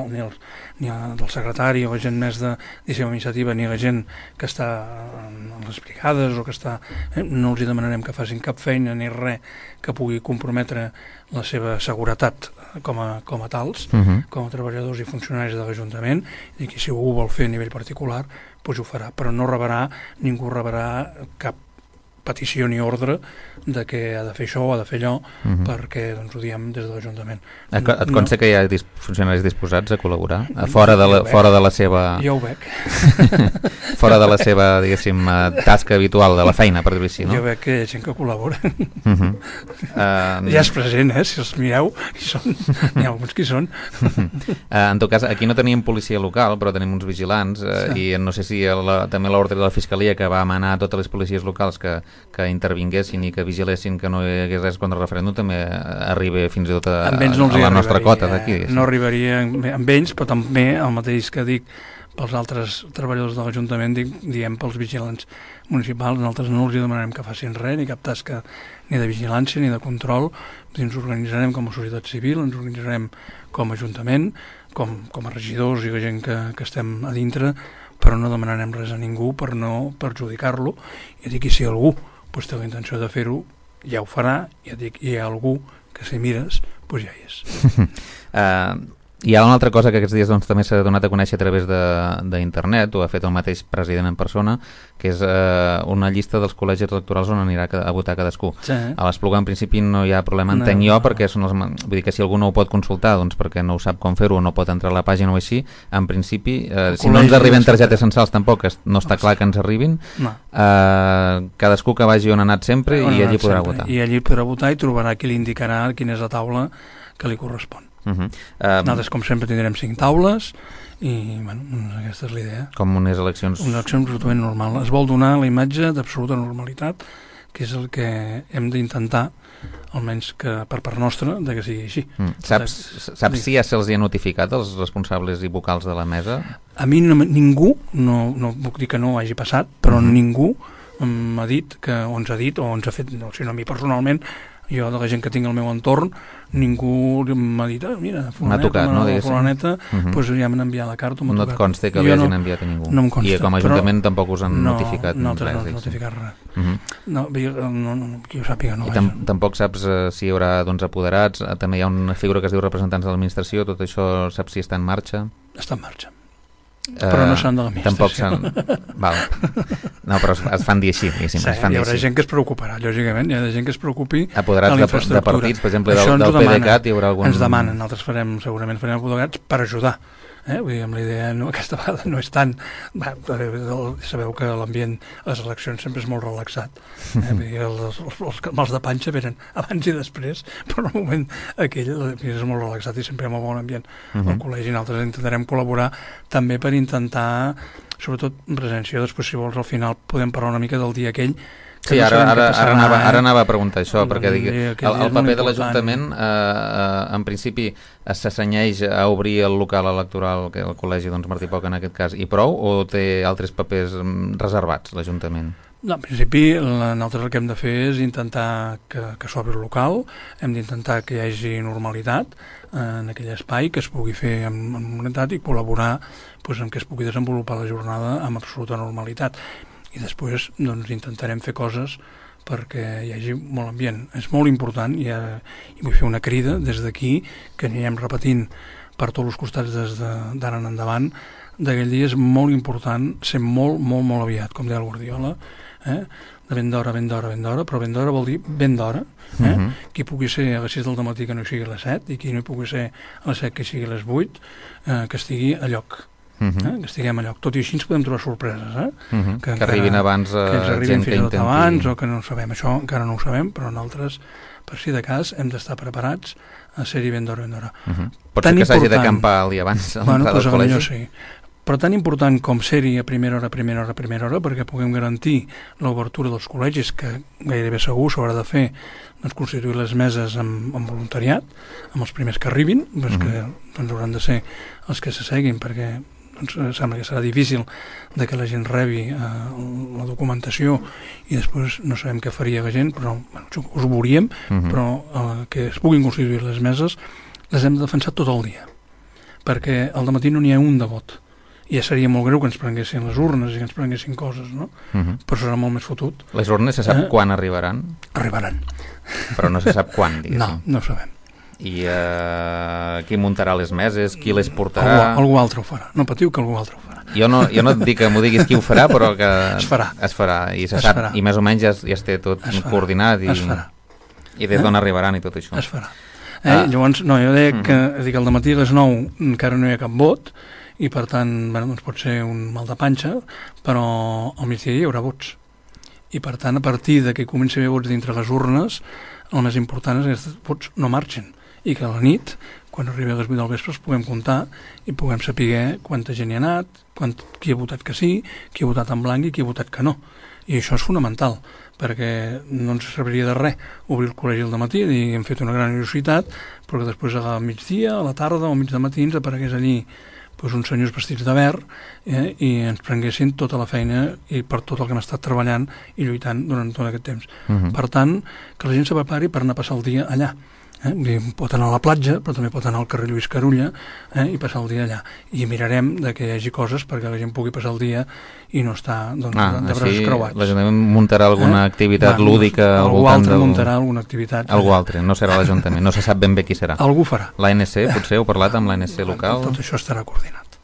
del secretari o la gent més d'iniciativa administrativa, ni la gent que està a les brigades o que està... No els demanarem que facin cap feina ni res que pugui comprometre la seva seguretat com a tals, com a treballadors i funcionaris de l'Ajuntament, i que si algú vol fer a nivell particular, doncs ho farà, però no rebrà, ningú rebrà cap petició ni ordre de que ha de fer això o ha de fer allò, perquè doncs, ho diem des de l'Ajuntament. Et consta que hi ha funcionaris disposats a col·laborar? Fora de la seva... Jo ho veig. Fora de la seva, diguéssim, tasca habitual, de la feina, per dir-ho així, no? Jo veig que hi ha gent que col·labora. Ja és present, si els mireu, n'hi ha alguns que hi són. En tot cas, aquí no teníem policia local, però tenim uns vigilants, i no sé si també l'ordre de la Fiscalia que va manar a totes les policies locals que intervinguessin i que vigilessin que no hi hagués res contra el referèndum també arriba fins i tot a la nostra cota d'aquí. No arribaria amb ells, però també el mateix que dic pels altres treballadors de l'Ajuntament, diem pels vigilants municipals, nosaltres no els demanarem que facin res, ni cap tasca ni de vigilància ni de control. Ens organitzarem com a societat civil, ens organitzarem com a Ajuntament, com a regidors i la gent que estem a dintre, però no demanarem res a ningú per no perjudicar-lo. Ja dic, i si algú té la intenció de fer-ho, ja ho farà. Ja dic, hi ha algú que si mires, doncs ja hi és. Hi ha una altra cosa que aquests dies també s'ha donat a conèixer a través d'internet, ho ha fet el mateix president en persona, que és una llista dels col·legis electorals on anirà a votar cadascú. Sí. A l'Espluga en principi no hi ha problema, entenc jo, perquè vull dir que si algú no ho pot consultar, doncs perquè no ho sap com fer-ho o no pot entrar a la pàgina o així, en principi, si no ens arriben targetes censals tampoc, no està clar que ens arribin, cadascú que vagi on ha anat sempre i allí podrà votar. I allí podrà votar i trobarà qui li indicarà quina és la taula que li correspon. Nosaltres, com sempre, tindrem 5 taules i, aquesta és l'idea. Com unes eleccions... Una elecció absolutament normal. Es vol donar la imatge d'absoluta normalitat, que és el que hem d'intentar, almenys que per part nostra, que sigui així. Saps si ja se'ls ha notificat els responsables i vocals de la mesa? A mi ningú, no puc dir que no hagi passat, però ningú m'ha dit, o ens ha dit, o ens ha fet, sinó a mi personalment, jo de la gent que tinc al meu entorn, ningú m'ha dit, mira, fulaneta, doncs ja m'han enviat la carta. No et consta que l'hagin enviat a ningú? No em consta. I com a Ajuntament tampoc us han notificat res? No, nosaltres no notificat res. No, qui ho sàpiga no. I tampoc saps si hi haurà apoderats, també hi ha una figura que es diu representants de l'administració, tot això saps si està en marxa? Està en marxa. Però no seran de l'administració. Val. No, però es fan dir així. Sí, hi haurà gent que es preocuparà, lògicament. Hi ha gent que es preocupi apoderats de partits, per exemple, del PDeCAT, hi haurà algun... Ens demanen, nosaltres segurament farem apoderats per ajudar. Vull dir, amb la idea, aquesta vegada no és tant... Sabeu que l'ambient a les eleccions sempre és molt relaxat. Vull dir, els mals de panxa venen abans i després, però en el moment aquell és molt relaxat i sempre hi ha molt bon ambient al col·legi. Nosaltres intentarem col·laborar també per intentar, sobretot en presència, després si vols al final podem parlar una mica del dia aquell Sí, ara anava a preguntar això, perquè el paper de l'Ajuntament en principi s'assenyeix a obrir el local electoral, que el col·legi Martí Poc en aquest cas, i prou, o té altres papers reservats l'Ajuntament? No, en principi nosaltres el que hem de fer és intentar que s'obri el local, hem d'intentar que hi hagi normalitat en aquell espai, que es pugui fer amb normalitat i col·laborar en què es pugui desenvolupar la jornada amb absoluta normalitat. I després intentarem fer coses perquè hi hagi molt ambient. És molt important i vull fer una crida des d'aquí, que anirem repetint per tots els costats d'ara en endavant, d'aquell dia és molt important ser molt, molt, molt aviat, com deia el Guardiola, de ben d'hora, però ben d'hora vol dir ben d'hora, qui pugui ser a les 6 del matí que no sigui a les 7 i qui no hi pugui ser a les 7 que sigui a les 8, que estigui a lloc, que estiguem a lloc. Tot i així ens podem trobar sorpreses, que arribin abans gent que intenti abans, o que no ho sabem. Això encara no ho sabem, però nosaltres, per si de cas, hem d'estar preparats a ser-hi ben d'hora. Pot ser que s'hagi d'acampar el dia abans a l'entrada del col·legi? Sí. Però tan important com ser-hi a primera hora, perquè puguem garantir l'obertura dels col·legis, que gairebé segur s'haurà de fer, constituir les meses amb voluntariat, amb els primers que arribin, que hauran de ser els que s'asseguin, perquè sembla que serà difícil de que la gent rebi la documentació i després no sabem què faria la gent, però us ho veuríem, però que es puguin constituir les meses les hem defensat tot el dia, perquè al dematí no n'hi ha un de vot. I ja seria molt greu que ens prenguessin les urnes i que ens prenguessin coses, no? Però serà molt més fotut. Les urnes se sap quan arribaran? Arribaran. Però no se sap quan, diguéssim. No ho sabem. I qui muntarà les meses, qui les portarà? Algú altre ho farà. No patiu, que algú altre ho farà. Jo no et dic que m'ho diguis qui ho farà, però que es farà. I se sap, i més o menys ja es té tot coordinat i des d'on arribaran i tot això. Es farà. Llavors, jo deia que al dematí a les 9 encara no hi ha cap vot, i per tant, pot ser un mal de panxa, però al migdia hi haurà vots. I per tant, a partir de que comenci a haver vots dintre les urnes, el més important és que aquests vots no marxen, i que a la nit, quan arribi a les 8 del vespre, puguem comptar i puguem saber quanta gent hi ha anat, qui ha votat que sí, qui ha votat en blanc i qui ha votat que no. I això és fonamental, perquè no ens serviria de res obrir el col·legi al dematí i hem fet una gran curiositat, però que després al migdia, a la tarda o al mig de matí ens aparegués allí uns senyors vestits de verd i ens prenguessin tota la feina i per tot el que hem estat treballant i lluitant durant tot aquest temps. Per tant, que la gent se prepari per anar a passar el dia allà. Pot anar a la platja, però també pot anar al carrer Lluís Carulla i passar el dia allà. I mirarem que hi hagi coses perquè la gent pugui passar el dia i no estar de braços creuats. L'Ajuntament muntarà alguna activitat lúdica al voltant algú altre muntarà alguna activitat. Algú altre, no serà l'Ajuntament, no se sap ben bé qui serà. Algú farà. L'ANC, potser heu parlat amb l'ANC local? Tot això estarà coordinat.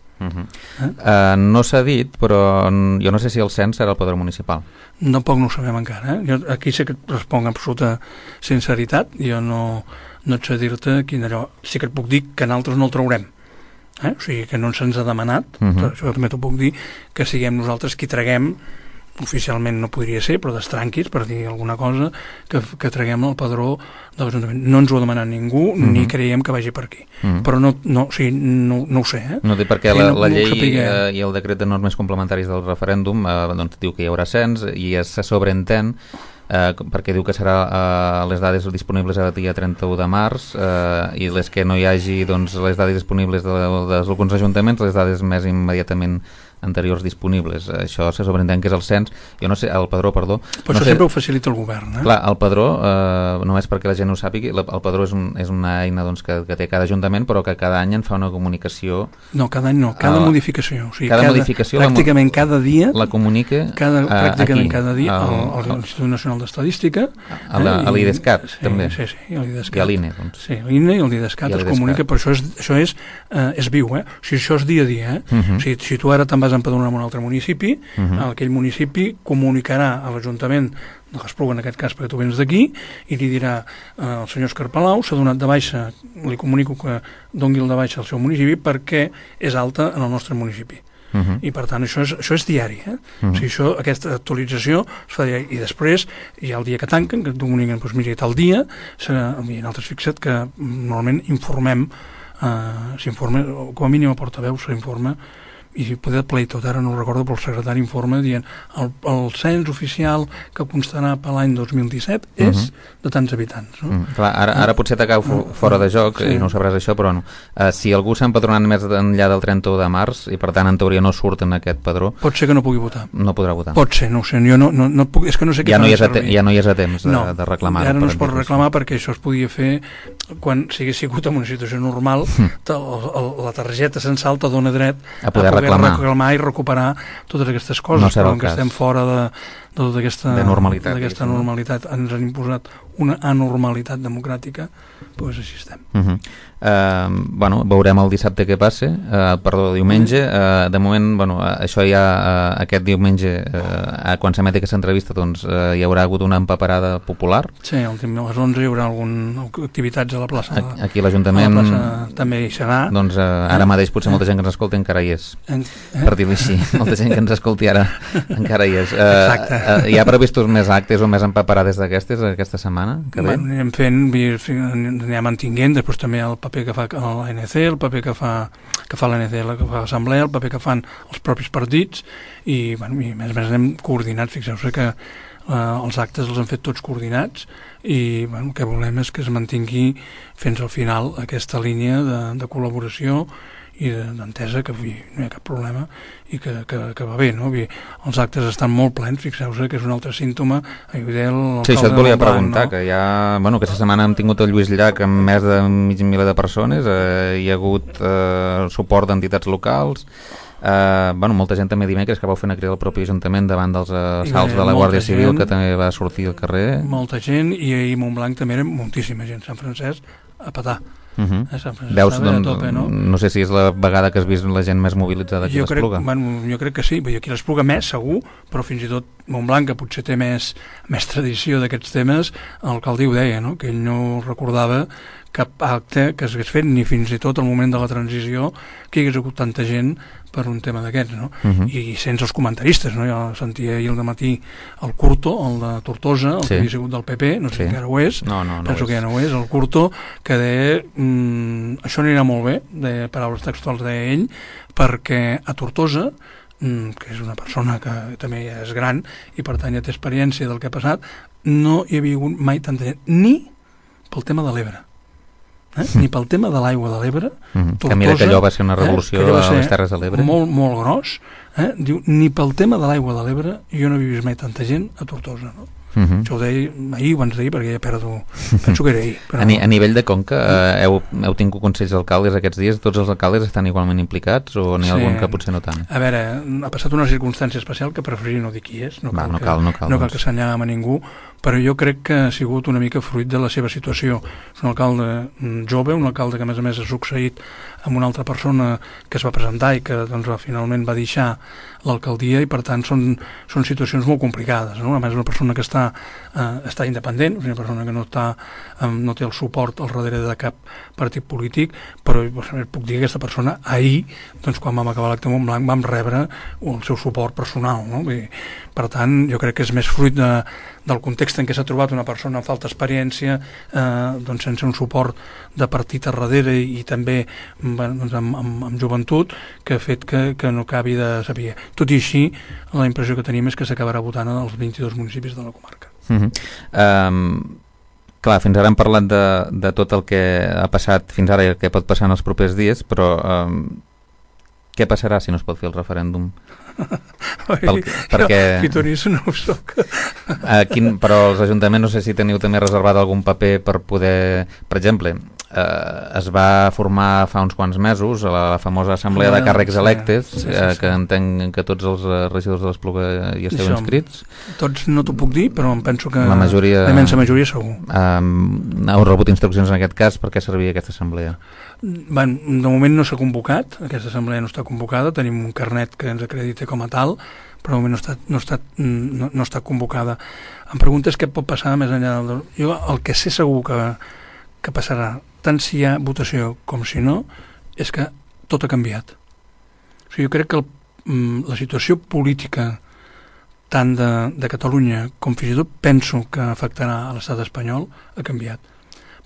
No s'ha dit, però jo no sé si el cens serà el padró municipal. No no ho sabem encara. Jo aquí sé que et responc amb absoluta sinceritat. Jo no et sé dir-te quin allò. Sí que et puc dir que nosaltres no el traurem. O sigui, que no se'ns ha demanat, això també t'ho puc dir, que siguem nosaltres qui traguem, oficialment no podria ser, però d'estranquis, per dir alguna cosa, que traguem el padró de l'Ajuntament. No ens ho ha demanat ningú, ni creiem que vagi per aquí. Però no ho sé. No té perquè la llei i el decret de normes complementaris del referèndum diu que hi haurà cens i se sobreentén perquè diu que serà les dades disponibles el dia 31 de març i les que no hi hagi les dades disponibles d'alguns ajuntaments, les dades més immediatament anteriors disponibles. Això se sobreentén que és el cens, jo no sé, el padró, perdó. Però això sempre ho facilita el govern, Clar, el padró, només perquè la gent ho sàpigui, el padró és una eina que té cada ajuntament, però que cada any en fa una comunicació. No, cada any no, cada modificació. O sigui, cada modificació pràcticament cada dia la comunica pràcticament cada dia a l'Institut Nacional d'Estadística, a l'IDESCAT, també. Sí, i a l'INE. Sí, l'INE i l'IDESCAT es comunica, però això és viu, O sigui, això és dia a dia, O sigui, si tu ara te'n vas empadronar en un altre municipi, aquell municipi comunicarà a l'Ajuntament de l'Espluga, en aquest cas perquè tu vens d'aquí, i li dirà al senyor Escarpalau, s'ha donat de baixa, li comunico que doni el de baixa al seu municipi perquè és alta en el nostre municipi. I per tant això és diari, O sigui, aquesta actualització es fa diari, i després hi ha el dia que tanquen, que et comuniquen, mira, tal dia serà, i nosaltres fixa't que normalment informem, s'informa, com a mínim a portaveu s'informa i poder ple tot, ara no ho recordo, però el secretari informa dient el cens oficial que constarà per l'any 2017 és de tants habitants, no? Clar, ara potser t'acau fora de joc, i no ho sabràs això, però no. Si algú s'ha empadronat més enllà del 31 de març i per tant en teoria no surt en aquest padró, pot ser que no pugui votar. No podrà votar. Pot ser, no ho sé, jo no puc, és que no sé què ja no hi és a temps de reclamar. Ara no es pot reclamar perquè això es podia fer quan s'hagués sigut en una situació normal, la targeta censal te dona dret a poder reclamar i recuperar totes aquestes coses, però que estem fora de tota aquesta normalitat, ens han imposat una anormalitat democràtica, doncs així estem. Veurem el dissabte què passa, diumenge. De moment, això ja aquest diumenge, quan s'emeti aquesta entrevista, doncs hi haurà hagut una empaperada popular. Sí, a les 11 hi haurà alguna activitats a la plaça. Aquí l'Ajuntament també hi serà. Doncs ara mateix potser molta gent que ens escolta encara hi és, per dir-ho així. Molta gent que ens escolti ara encara hi és. Hi ha previstos més actes o més empaperades d'aquestes aquesta setmana que ve? Anem fent, anem mantinguent, després també el paper que fa l'ANC, el paper que fa l'ANC, que fa l'Assemblea, el paper que fan els propis partits, i a més anem coordinats. Fixeu-se que els actes els han fet tots coordinats i el que volem és que es mantingui fins al final aquesta línia de col·laboració i d'entesa, que no hi ha cap problema i que va bé, no? Els actes estan molt plens, fixeu-se que és un altre símptoma. Sí, això et volia preguntar, que ja, aquesta setmana hem tingut el Lluís Llach amb més de 500.000 de persones, hi ha hagut suport d'entitats locals, molta gent també dimecres que vau fer una crida al propi Ajuntament davant dels assalts de la Guàrdia Civil, que també va sortir al carrer. Molta gent, i ahir a Montblanc també era moltíssima gent, Sant Francesc a petar. Veus, no sé si és la vegada que has vist la gent més mobilitzada aquí a l'Espluga. Jo crec que sí, aquí a l'Espluga més segur, però fins i tot Montblanc, que potser té més tradició d'aquests temes, l'alcalde ho deia, que ell no recordava cap acte que s'hagués fet, ni fins i tot al moment de la transició que hi hagués hagut tanta gent per un tema d'aquests, no? I sense els comentaristes, no? Jo sentia ahir al dematí el Curto, el de Tortosa, el que havia sigut del PP, no sé si encara ho és, penso que ja no ho és, el Curto, que deia això anirà molt bé, de paraules textuals deia ell, perquè a Tortosa, que és una persona que també ja és gran i per tant ja té experiència del que ha passat, no hi havia hagut mai tanta gent, ni pel tema de l'Ebre. Ni pel tema de l'aigua de l'Ebre, que mira que allò va ser una revolució a les Terres de l'Ebre, molt gros, diu, ni pel tema de l'aigua de l'Ebre jo no he vist mai tanta gent a Tortosa, no? Això ho deia ahir, abans d'ahir, perquè ja perdo, penso que era ahir. A nivell de Conca, heu tingut consells d'alcaldes aquests dies? Tots els alcaldes estan igualment implicats o n'hi ha algun que potser no tant? A veure, ha passat una circumstància especial que preferiria no dir qui és, no cal que assenyalem a ningú, però jo crec que ha sigut una mica fruit de la seva situació. És un alcalde jove, un alcalde que a més ha succeït amb una altra persona que es va presentar i que finalment va deixar l'alcaldia, i per tant són situacions molt complicades, no? A més, una persona que està independent, una persona que no té el suport al darrere de cap partit polític, però puc dir que aquesta persona ahir, quan vam acabar l'acte a Montblanc, vam rebre el seu suport personal, no? Per tant, jo crec que és més fruit del context en què s'ha trobat una persona amb falta experiència, sense un suport de partit a darrere i també amb joventut, que ha fet que no acabi de saber. Tot i així, la impressió que tenim és que s'acabarà votant als 22 municipis de la comarca. Clar, fins ara hem parlat de tot el que ha passat fins ara i el que pot passar en els propers dies, però què passarà si no es pot fer el referèndum? Perquè no ho soc. Però els ajuntaments, no sé si teniu també reservat algun paper per poder, per exemple, es va formar fa uns quants mesos la famosa assemblea de càrrecs electes, que entenc que tots els regidors de l'Espluga hi esteu inscrits. Tots no t'ho puc dir, però em penso que la immensa majoria segur. Heu rebut instruccions en aquest cas? Per què servia aquesta assemblea? De moment no s'ha convocat, aquesta assemblea no està convocada, tenim un carnet que ens acredita com a tal, però de moment no està convocada. Em preguntes què pot passar més enllà del... Jo el que sé segur que passarà, tant si hi ha votació com si no, és que tot ha canviat. O sigui, jo crec que la situació política tant de Catalunya com fins i tot penso que afectarà a l'estat espanyol ha canviat.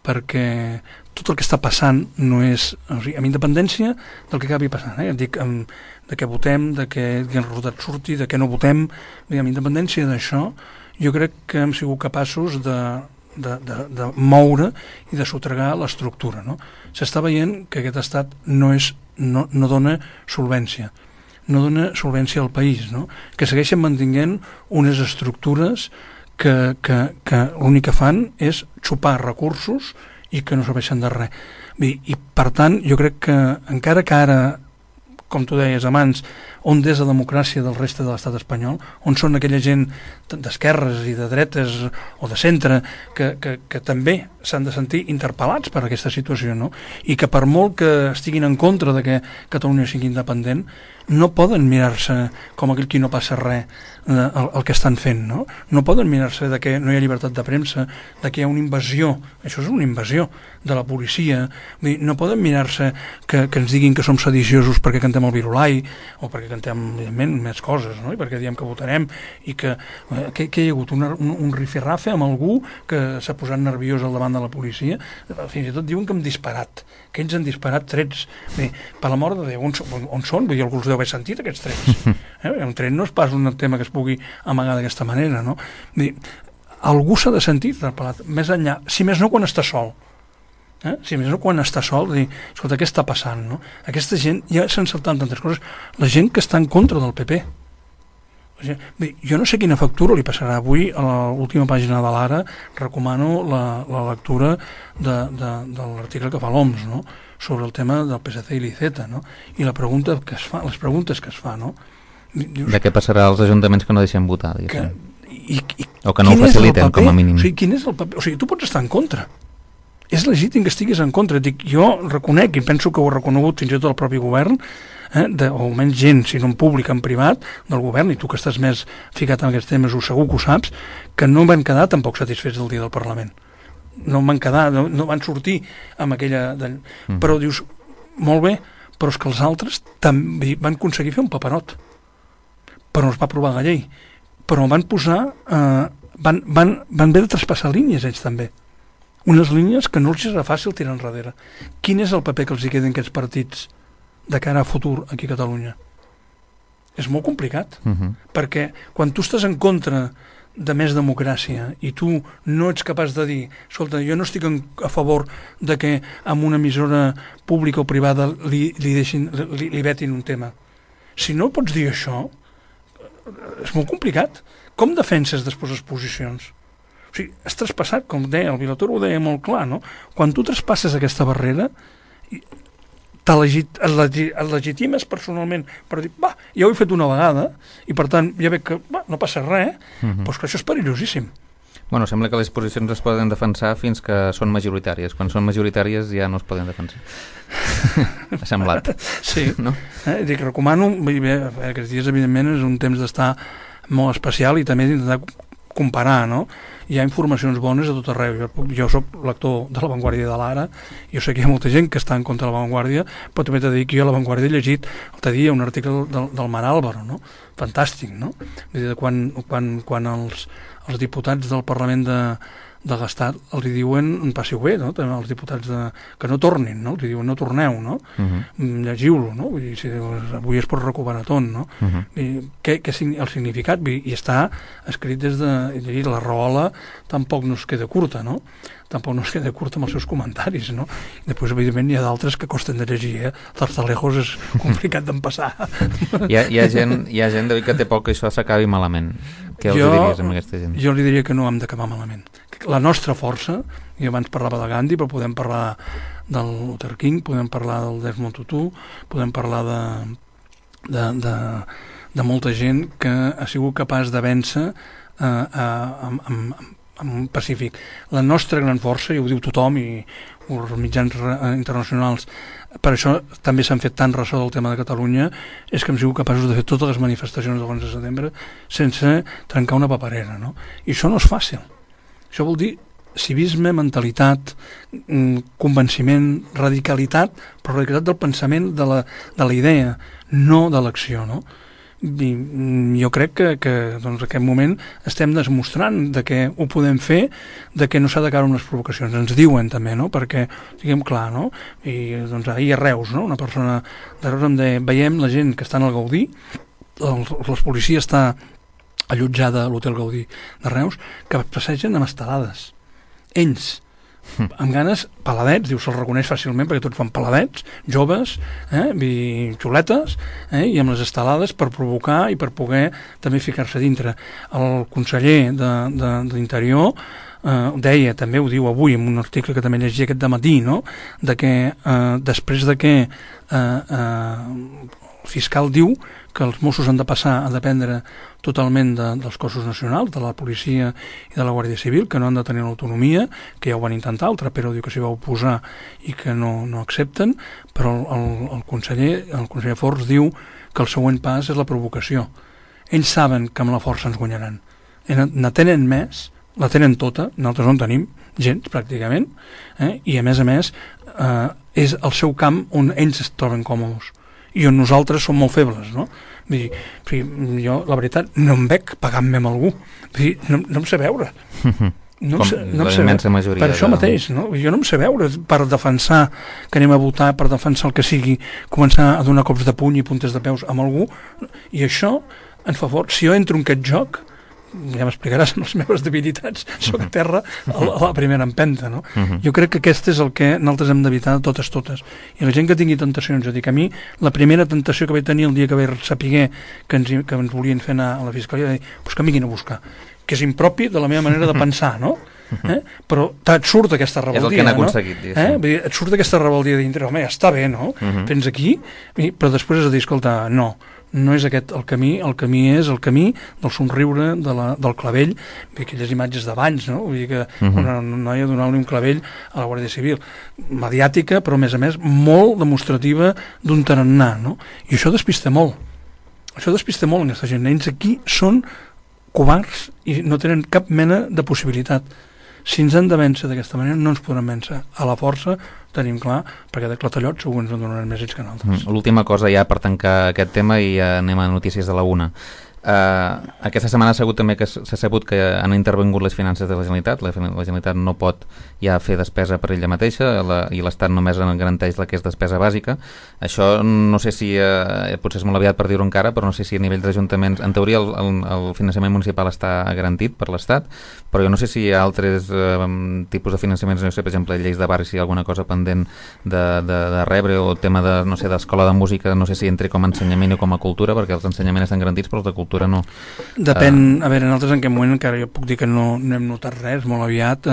perquè tot el que està passant no és, o sigui, amb independència del que acabi passant, dic, de què votem, de què el resultat surti, de què no votem, amb independència d'això, jo crec que hem sigut capaços de moure i de sotregar l'estructura, no? S'està veient que aquest estat no dona solvència, no dona solvència al país, no? Que segueixen mantinguent unes estructures que l'únic que fan és xupar recursos i que no serveixen de res. I per tant, jo crec que encara que ara, com tu deies abans, on és la democràcia del reste de l'estat espanyol, on són aquella gent d'esquerres i de dretes o de centre que també s'han de sentir interpel·lats per aquesta situació, no? I que per molt que estiguin en contra de que Catalunya sigui independent, no poden mirar-se com aquell qui no passa res el que estan fent, no? No poden mirar-se de que no hi ha llibertat de premsa, de que hi ha una invasió, això és una invasió de la policia, no poden mirar-se que ens diguin que som sediciosos perquè cantem el Virolai o perquè cantem, evidentment, més coses, no? I perquè diem que votarem i que hi ha hagut un rifirrafe amb algú que s'ha posat nerviós al davant de la policia, fins i tot diuen que hem disparat, que ells han disparat trets. Per la mort de Déu, on són? Vull dir, algú els deu haver sentit, aquests trets. Un tret no és pas un tema que es pugui amagar d'aquesta manera, no? Vull dir, algú s'ha de sentir interpel·lat, més enllà, si més no quan està sol. Si més no quan està sol, dir, escolta, què està passant, no? Aquesta gent, ja s'han saltat tantes coses, la gent que està en contra del PP. Jo no sé quina factura li passarà avui a l'última pàgina de l'Ara, recomano la lectura de l'article que fa l'OMS, no? Sobre el tema del PSC i l'IZ, no? I les preguntes que es fa, no? Dius, de què passarà als ajuntaments que no deixem votar, o que no ho quin faciliten, com a mínim. O sigui, quin és el paper? O sigui, tu pots estar en contra. És legítim que estiguis en contra. Dic, jo reconec, i penso que ho ha reconegut fins i tot el propi govern, o almenys gent, si no en públic, en privat, del govern, i tu que estàs més ficat en aquests temes, segur que ho saps, que no van quedar tampoc satisfets del dia del Parlament. No van quedar, no van sortir amb aquella... Però dius, molt bé, però és que els altres també van aconseguir fer un paperot. Però no es va aprovar la llei. Però van posar... van haver de traspassar línies, ells també. Unes línies que no els era fàcil tirar enrere. Quin és el paper que els hi queden aquests partits de cara a futur aquí a Catalunya? És molt complicat, perquè quan tu estàs en contra de més democràcia i tu no ets capaç de dir, escolta, jo no estic a favor de que amb una emissora pública o privada li vetin un tema. Si no pots dir això, és molt complicat. Com defenses després les posicions? O sigui, has traspassat, com deia, el Vilator ho deia molt clar, no? Quan tu traspasses aquesta barrera, et legitimes personalment per dir, ja ho he fet una vegada i per tant ja veig que no passa res, però que això és perillosíssim. Bueno, sembla que les posicions es poden defensar fins que són majoritàries. Quan són majoritàries ja no es poden defensar. Ha semblat. Sí. No? Dic, recomano, aquests dies evidentment és un temps d'estar molt especial i també d'intentar comparar, no? Hi ha informacions bones a tot arreu. Jo soc lector de La Vanguardia de l'Ara, jo sé que hi ha molta gent que està en contra de La Vanguardia, però també t'he de dir que jo a La Vanguardia he llegit l'altre dia un article del Mar Álvaro, no? Fantàstic, no? Vull dir, quan els diputats del Parlament de l'Estat els diuen, passi-ho bé, no? També els diputats que no tornin, no? Els diuen, no torneu, no? Llegiu-lo, no? Vull dir, avui es pot recuperar tot, no? Què el significat? I està escrit des de la raola, tampoc no es queda curta, no? Tampoc no es queda curta amb els seus comentaris, no? I després, evidentment, hi ha d'altres que costen de llegir, Tartalejos és complicat d'empassar. Hi ha gent que té por que això s'acabi malament. Què els diries amb aquesta gent? Jo li diria que no hem d'acabar malament. La nostra força, jo abans parlava de Gandhi, però podem parlar del Luther King, podem parlar del Desmond Tutu, podem parlar de molta gent que ha sigut capaç de vèncer amb pacífic. La nostra gran força, i ho diu tothom i els mitjans internacionals, per això també s'han fet tant ressò del tema de Catalunya, és que hem sigut capaços de fer totes les manifestacions del 11 de setembre sense trencar una paperera, no? I això no és fàcil. Això vol dir civisme, mentalitat, convenciment, radicalitat, però radicalitat del pensament, de la idea, no de l'acció, no? jo crec que doncs, en aquest moment estem demostrant de que ho podem fer, de que no s'ha de caure en les provocacions. Ens diuen també, no? Perquè, diguem clar, no? I doncs ahir a Reus, no? Una persona de Reus em deia, veiem la gent que està en el Gaudí, la policia està allotjada a l'Hotel Gaudí de Reus, que passegen amb estelades. Ells, amb ganes, peladets, diu, se'ls reconeix fàcilment perquè tots fan peladets, joves, i xuletes, i amb les estelades per provocar i per poder també ficar-se dintre. El conseller d'Interior deia, també ho diu avui en un article que també llegia aquest dematí, no? De que després de que el fiscal diu que els Mossos han de passar a dependre totalment dels cossos nacionals, de la policia i de la Guàrdia Civil, que no han de tenir l'autonomia, que ja ho van intentar, el Trapero diu que s'hi va oposar i que no accepten, però el conseller Forns diu que el següent pas és la provocació. Ells saben que amb la força ens guanyaran. Ne tenen més, la tenen tota, nosaltres no en tenim gens, pràcticament, i a més, és el seu camp on ells es troben còmodes i on nosaltres som molt febles, no? Vull dir, jo, la veritat, no em veig pagant-me amb algú. Vull dir, no em sé veure. No em sé veure. Per això mateix, no? Jo no em sé veure per defensar, que anem a votar, per defensar el que sigui, començar a donar cops de puny i puntes de peus amb algú, i això en favor. Si jo entro en aquest joc, ja m'explicaràs amb les meves debilitats, soc terra a la primera empenta, no? Jo crec que aquest és el que nosaltres hem d'evitar totes. I la gent que tingui tentacions, a mi, la primera tentació que vaig tenir el dia que vaig saber que ens volien fer anar a la fiscalia, dir, pues que em vinguin a buscar, que és impropi de la meva manera de pensar, no? Però et surt aquesta rebeldia, és el que han aconseguit, no? Et surt aquesta rebeldia dintre, home, ja està bé, no? Fins aquí, però després has de dir, escolta, no és aquest el camí és el camí del somriure del clavell, aquelles imatges d'abans, no? Vull dir que una noia donant-li un clavell a la Guàrdia Civil, mediàtica, però a més molt demostrativa d'un tarannà, no? I això despista molt en aquesta gent. Ells aquí són covards i no tenen cap mena de possibilitat. Si ens han de vèncer d'aquesta manera, no ens podran vèncer. A la força tenim clar, perquè de clatellots segur ens en donaran més ells que nosaltres. L'última cosa ja per tancar aquest tema i anem a notícies de la una. Aquesta setmana s'ha sabut que han intervingut les finances de la Generalitat. La Generalitat no pot ja fer despesa per ella mateixa i l'Estat només en garanteix la que és despesa bàsica. Això no sé si potser és molt aviat per dir-ho encara, però no sé si a nivell d'ajuntaments, en teoria el finançament municipal està garantit per l'Estat, però jo no sé si hi ha altres tipus de finançaments, no sé, per exemple, lleis de barri, si hi ha alguna cosa pendent de rebre, o tema de, no sé, d'escola de música, no sé si entri com a ensenyament o com a cultura, perquè els ensenyaments estan garantits, però els de cultura no. Depèn, a veure, nosaltres en aquest moment encara jo puc dir que no hem notat res, molt aviat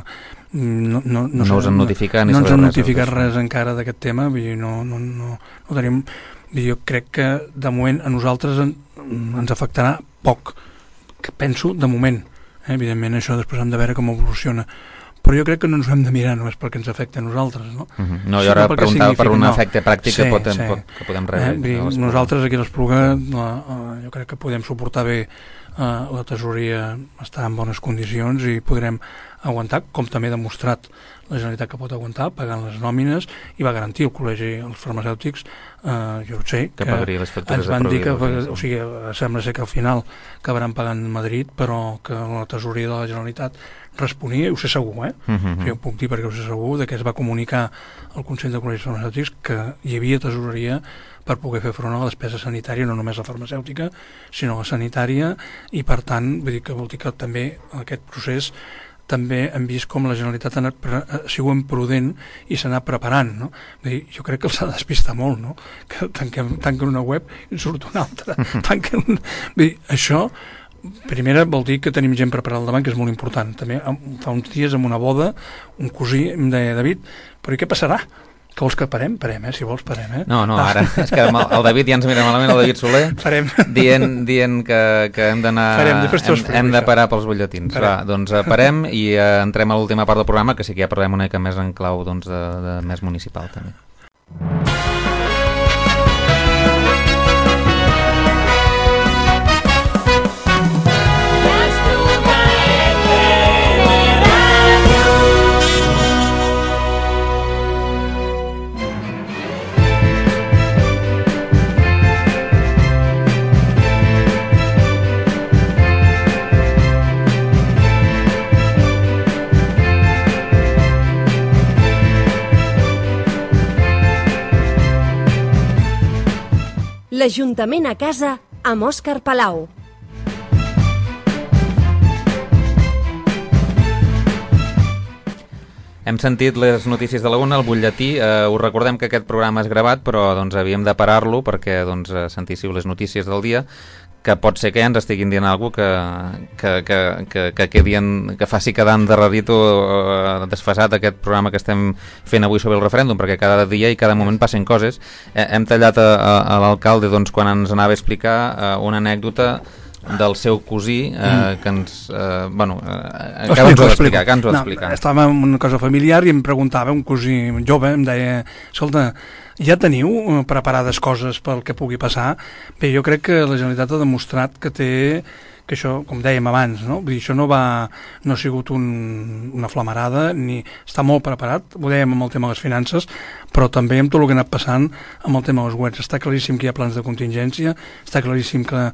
no us han notificat no ens han notificat res encara d'aquest tema, vull dir, no tenim, jo crec que de moment a nosaltres ens afectarà poc, que penso de moment, evidentment això després hem de veure com evoluciona, però jo crec que no ens ho hem de mirar només perquè ens afecta a nosaltres, no? No, jo ara preguntava per un efecte pràctic que podem rebre. Nosaltres aquí a l'Espluga jo crec que podem suportar bé, la tesoreria està en bones condicions i podrem aguantar, com també ha demostrat la Generalitat que pot aguantar, pagant les nòmines, i va garantir el col·legi els farmacèutics, jo ho sé, que ens van dir que, o sigui, sembla ser que al final acabaran pagant Madrid, però que la tesoreria de la Generalitat responia, i ho sé segur, jo puc dir perquè ho sé segur, que es va comunicar al Consell de Col·legis Farmacèutics que hi havia tesoreria per poder fer front a la despesa sanitària, no només la farmacèutica, sinó la sanitària, i per tant, vol dir que també aquest procés també hem vist com la Generalitat ha anat siguent prudent i s'ha anat preparant, no? Vull dir, jo crec que els ha de despistar molt, no? Que tanquen una web i surt una altra. Vull dir, això primera vol dir que tenim gent preparada al davant, que és molt important. També fa uns dies amb una boda un cosí em deia, David, però i què passarà? Que vols que parem? Parem, si vols parem, No, ara, és que el David ja ens mira malament, el David Soler, dient que hem d'anar, hem de parar pels butlletins. Va, doncs parem i entrem a l'última part del programa, que sí que ja parlem una mica més en clau de més municipal, també. L'Ajuntament a casa amb Òscar Palau. Hem sentit les notícies de la una, el butlletí. Us recordem que aquest programa és gravat, però doncs, havíem de parar-lo perquè doncs, sentíssiu les notícies del dia, que pot ser que ja ens estiguin dient alguna cosa que faci quedar endarrerit o desfasat aquest programa que estem fent avui sobre el referèndum, perquè cada dia i cada moment passen coses. Hem tallat a l'alcalde doncs, quan ens anava a explicar una anècdota del seu cosí que ens... que ens ho ha d'explicar. Estava en una cosa familiar i em preguntava un cosí jove, em deia, escolta, ja teniu preparades coses pel que pugui passar? Bé, jo crec que la Generalitat ha demostrat que té, que això, com dèiem abans, no? Vull dir, això no ha sigut una flamarada, ni està molt preparat, ho dèiem amb el tema de les finances, però també amb tot el que ha anat passant amb el tema dels webs. Està claríssim que hi ha plans de contingència, està claríssim que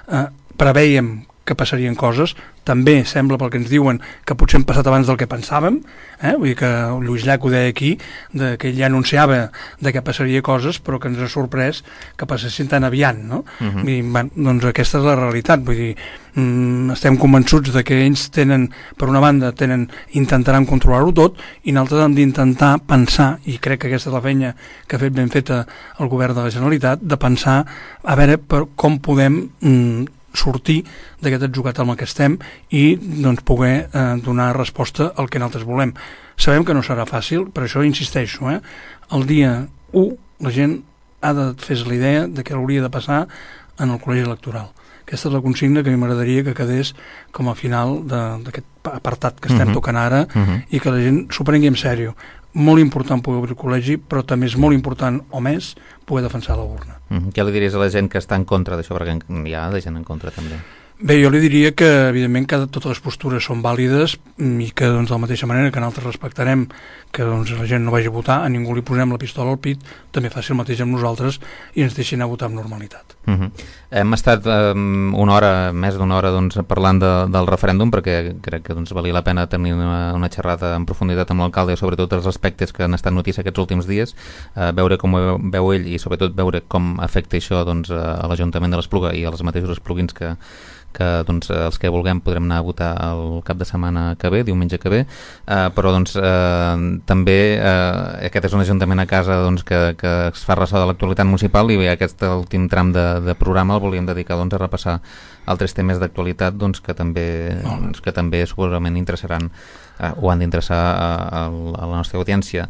preveiem que passarien coses, també sembla pel que ens diuen que potser han passat abans del que pensàvem, vull dir que Lluís Llach ho deia aquí, que ell ja anunciava de que passaria coses, però que ens ha sorprès que passessin tan aviat, no? I, doncs aquesta és la realitat, vull dir, estem convençuts de que ells tenen, per una banda, intentaran controlar-ho tot, i nosaltres hem d'intentar pensar, i crec que aquesta és la feina que ha fet ben feta el govern de la Generalitat, de pensar a veure com podem sortir d'aquest atzucac amb el que estem i doncs, poder donar resposta al que nosaltres volem. Sabem que no serà fàcil, per això insisteixo, el dia 1 la gent ha de fer-se la idea de què hauria de passar en el col·legi electoral. Aquesta és la consigna que a mi m'agradaria que quedés com a final d'aquest apartat que estem tocant ara i que la gent s'ho prengui en sèrio. Molt important poder obrir el col·legi, però també és molt important, o més, poder defensar la urna. Què li diries a la gent que està en contra d'això? Perquè hi ha de gent en contra també. Bé, jo li diria que, evidentment, que totes les postures són vàlides i que, doncs, de la mateixa manera que nosaltres respectarem que doncs, la gent no vagi a votar, a ningú li posem la pistola al pit, també faci el mateix amb nosaltres i ens deixin a votar amb normalitat. Hem estat una hora, més d'una hora, doncs, parlant del referèndum, perquè crec que doncs, valia la pena tenir una xerrada en profunditat amb l'alcalde sobre tots els aspectes que han estat notícia aquests últims dies, veure com ho veu ell i sobretot veure com afecta això doncs, a l'Ajuntament de l'Espluga i als mateixos esplugins que doncs, els que vulguem podrem anar a votar el cap de setmana que ve, diumenge que ve, però doncs, també aquest és un ajuntament a casa doncs, que es fa ressò de l'actualitat municipal i aquest últim tram de programa el volíem dedicar doncs, a repassar altres temes d'actualitat doncs, que també segurament interessaran o han d'interessar a la nostra audiència.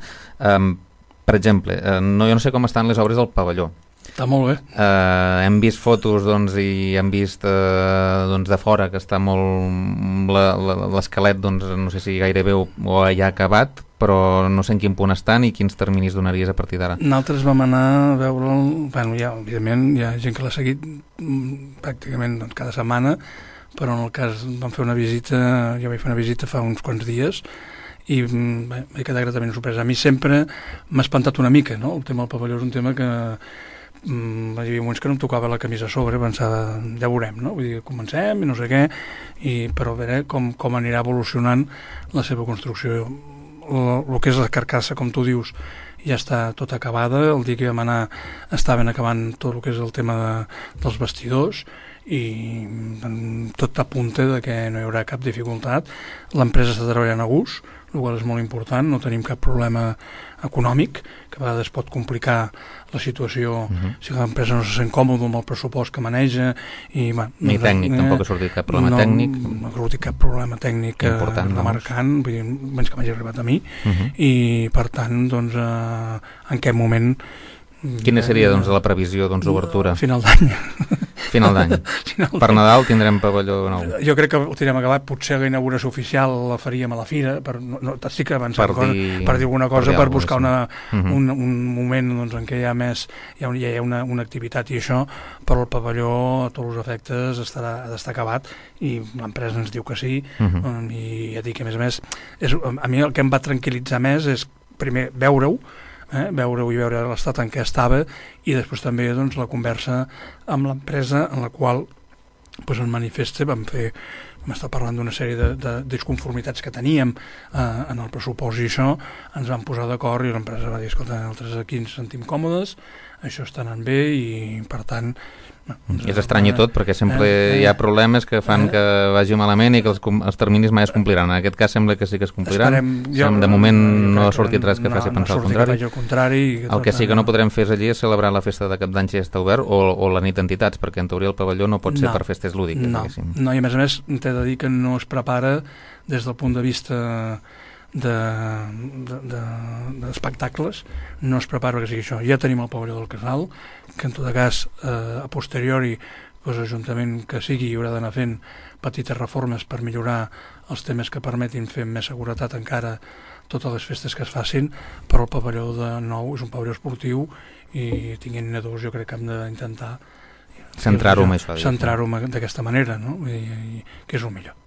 Per exemple, jo no sé com estan les obres del pavelló. Està molt bé. Hem vist fotos doncs, i hem vist doncs, de fora que està molt l'esquelet, doncs, no sé si gairebé o ja ha acabat, però no sé en quin punt estan i quins terminis donaries a partir d'ara. Nosaltres vam anar a veure'l, evidentment hi ha gent que l'ha seguit pràcticament doncs, cada setmana, però en el cas vam fer una visita, jo vaig fer una visita fa uns quants dies i vaig quedar gratament sorpresa. A mi sempre m'ha espantat una mica, no? El tema del pavelló és un tema que hi havia moments que no em tocava la camisa a sobre, pensava, ja veurem, no? Vull dir, comencem i no sé què, però a veure com anirà evolucionant la seva construcció. El que és la carcassa, com tu dius, ja està tot acabada. El dia que vam anar estaven acabant tot el que és el tema dels vestidors i tot apunta de que no hi haurà cap dificultat. L'empresa està treballant a gust, el qual és molt important, no tenim cap problema econòmic, que a vegades pot complicar la situació si l'empresa no se sent còmode amb el pressupost que maneja. Ni tècnic, tampoc ha sortit cap problema tècnic. No ha sortit cap problema tècnic remarcant, vull dir, menys que m'hagi arribat a mi, i per tant, doncs, en aquest moment... Quina seria doncs, la previsió d'obertura? Final d'any. Final d'any. Per Nadal tindrem pavelló nou. Jo crec que ho tindrem acabat. Potser la inauguració oficial la faríem a la fira, estic avançant per dir alguna cosa, per buscar un moment doncs, en què hi ha una activitat i això, però el pavelló a tots els efectes ha d'estar acabat i l'empresa ens diu que sí, i ja dic que a més a mi el que em va tranquil·litzar més és primer veure-ho i veure l'estat en què estava i després també doncs, la conversa amb l'empresa en la qual doncs, en manifesta vam fer m'està parlant d'una sèrie de disconformitats que teníem en el pressupost, i això ens vam posar d'acord i l'empresa va dir, escolta, nosaltres aquí ens sentim còmodes, això està anant bé i per tant... I és estrany i tot, perquè sempre hi ha problemes que fan que vagi malament i que els terminis mai es compliran. En aquest cas sembla que sí que es compliran. De moment no ha sortit res que faci pensar al contrari. El que sí que no podrem fer allí és celebrar la festa de Cap d'Any si ja està obert, o la nit d'entitats, perquè en teoria el pavelló no pot ser per festes lúdiques. No, i a més t'he de dir que no es prepara des del punt de vista d'espectacles, no es prepara que sigui això. Ja tenim el pavelló del Casal, que en tot cas a posteriori l'Ajuntament que sigui haurà d'anar fent petites reformes per millorar els temes que permetin fer amb més seguretat encara totes les festes que es facin, però el pavelló de nou és un pavelló esportiu i tinguent nedós jo crec que hem d'intentar centrar-ho en això, d'aquesta manera, no? I que és el millor.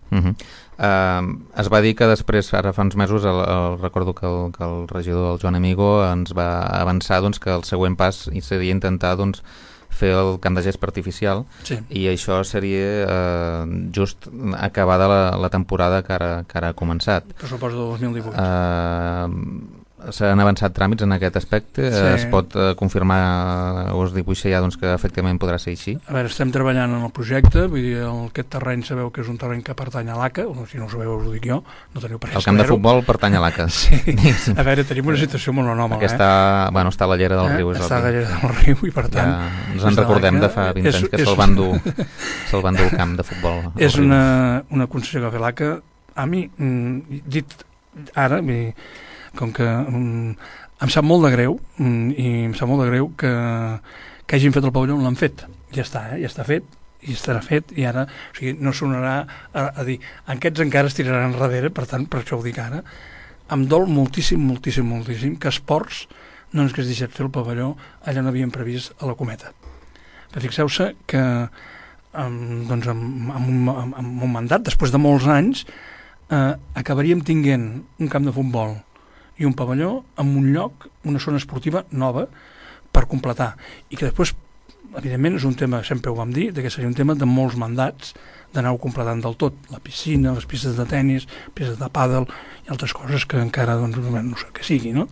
Es va dir que després, ara fa uns mesos, recordo que el regidor, el Joan Amigo, ens va avançar que el següent pas seria intentar fer el camp de gespa artificial, i això seria just acabada la temporada que ara ha començat. Pressupost del 2018. S'han avançat tràmits en aquest aspecte? Es pot confirmar o es dibuixa ja que efectivament podrà ser així? A veure, estem treballant en el projecte, vull dir, aquest terreny sabeu que és un terreny que pertany a l'ACA, si no ho sabeu us ho dic jo, no teniu per què saber-ho. El camp de futbol pertany a l'ACA. Sí, a veure, tenim una situació molt anòmala. Està a la llera del riu, és obvi. Està a la llera del riu i per tant... Ens en recordem de fa 20 anys que se'l van dur el camp de futbol. És una concessió que va fer l'ACA. A mi, dit ara, com que em sap molt de greu que hagin fet el pavelló on l'han fet. Ja està fet i estarà fet, i ara no sonarà a dir, aquests encara es tiraran enrere, per tant, per això ho dic ara. Em dol moltíssim que Esports no ens hagués deixat fer el pavelló allà on havíem previst a la Cometa. Però fixeu-se que amb un mandat, després de molts anys, acabaríem tinguent un camp de futbol i un pavelló amb un lloc, una zona esportiva nova per completar, i que després evidentment és un tema, sempre ho vam dir, que seria un tema de molts mandats d'anar-ho completant del tot, la piscina, les pistes de tennis, pistes de pàdel i altres coses que encara no sé què sigui, no?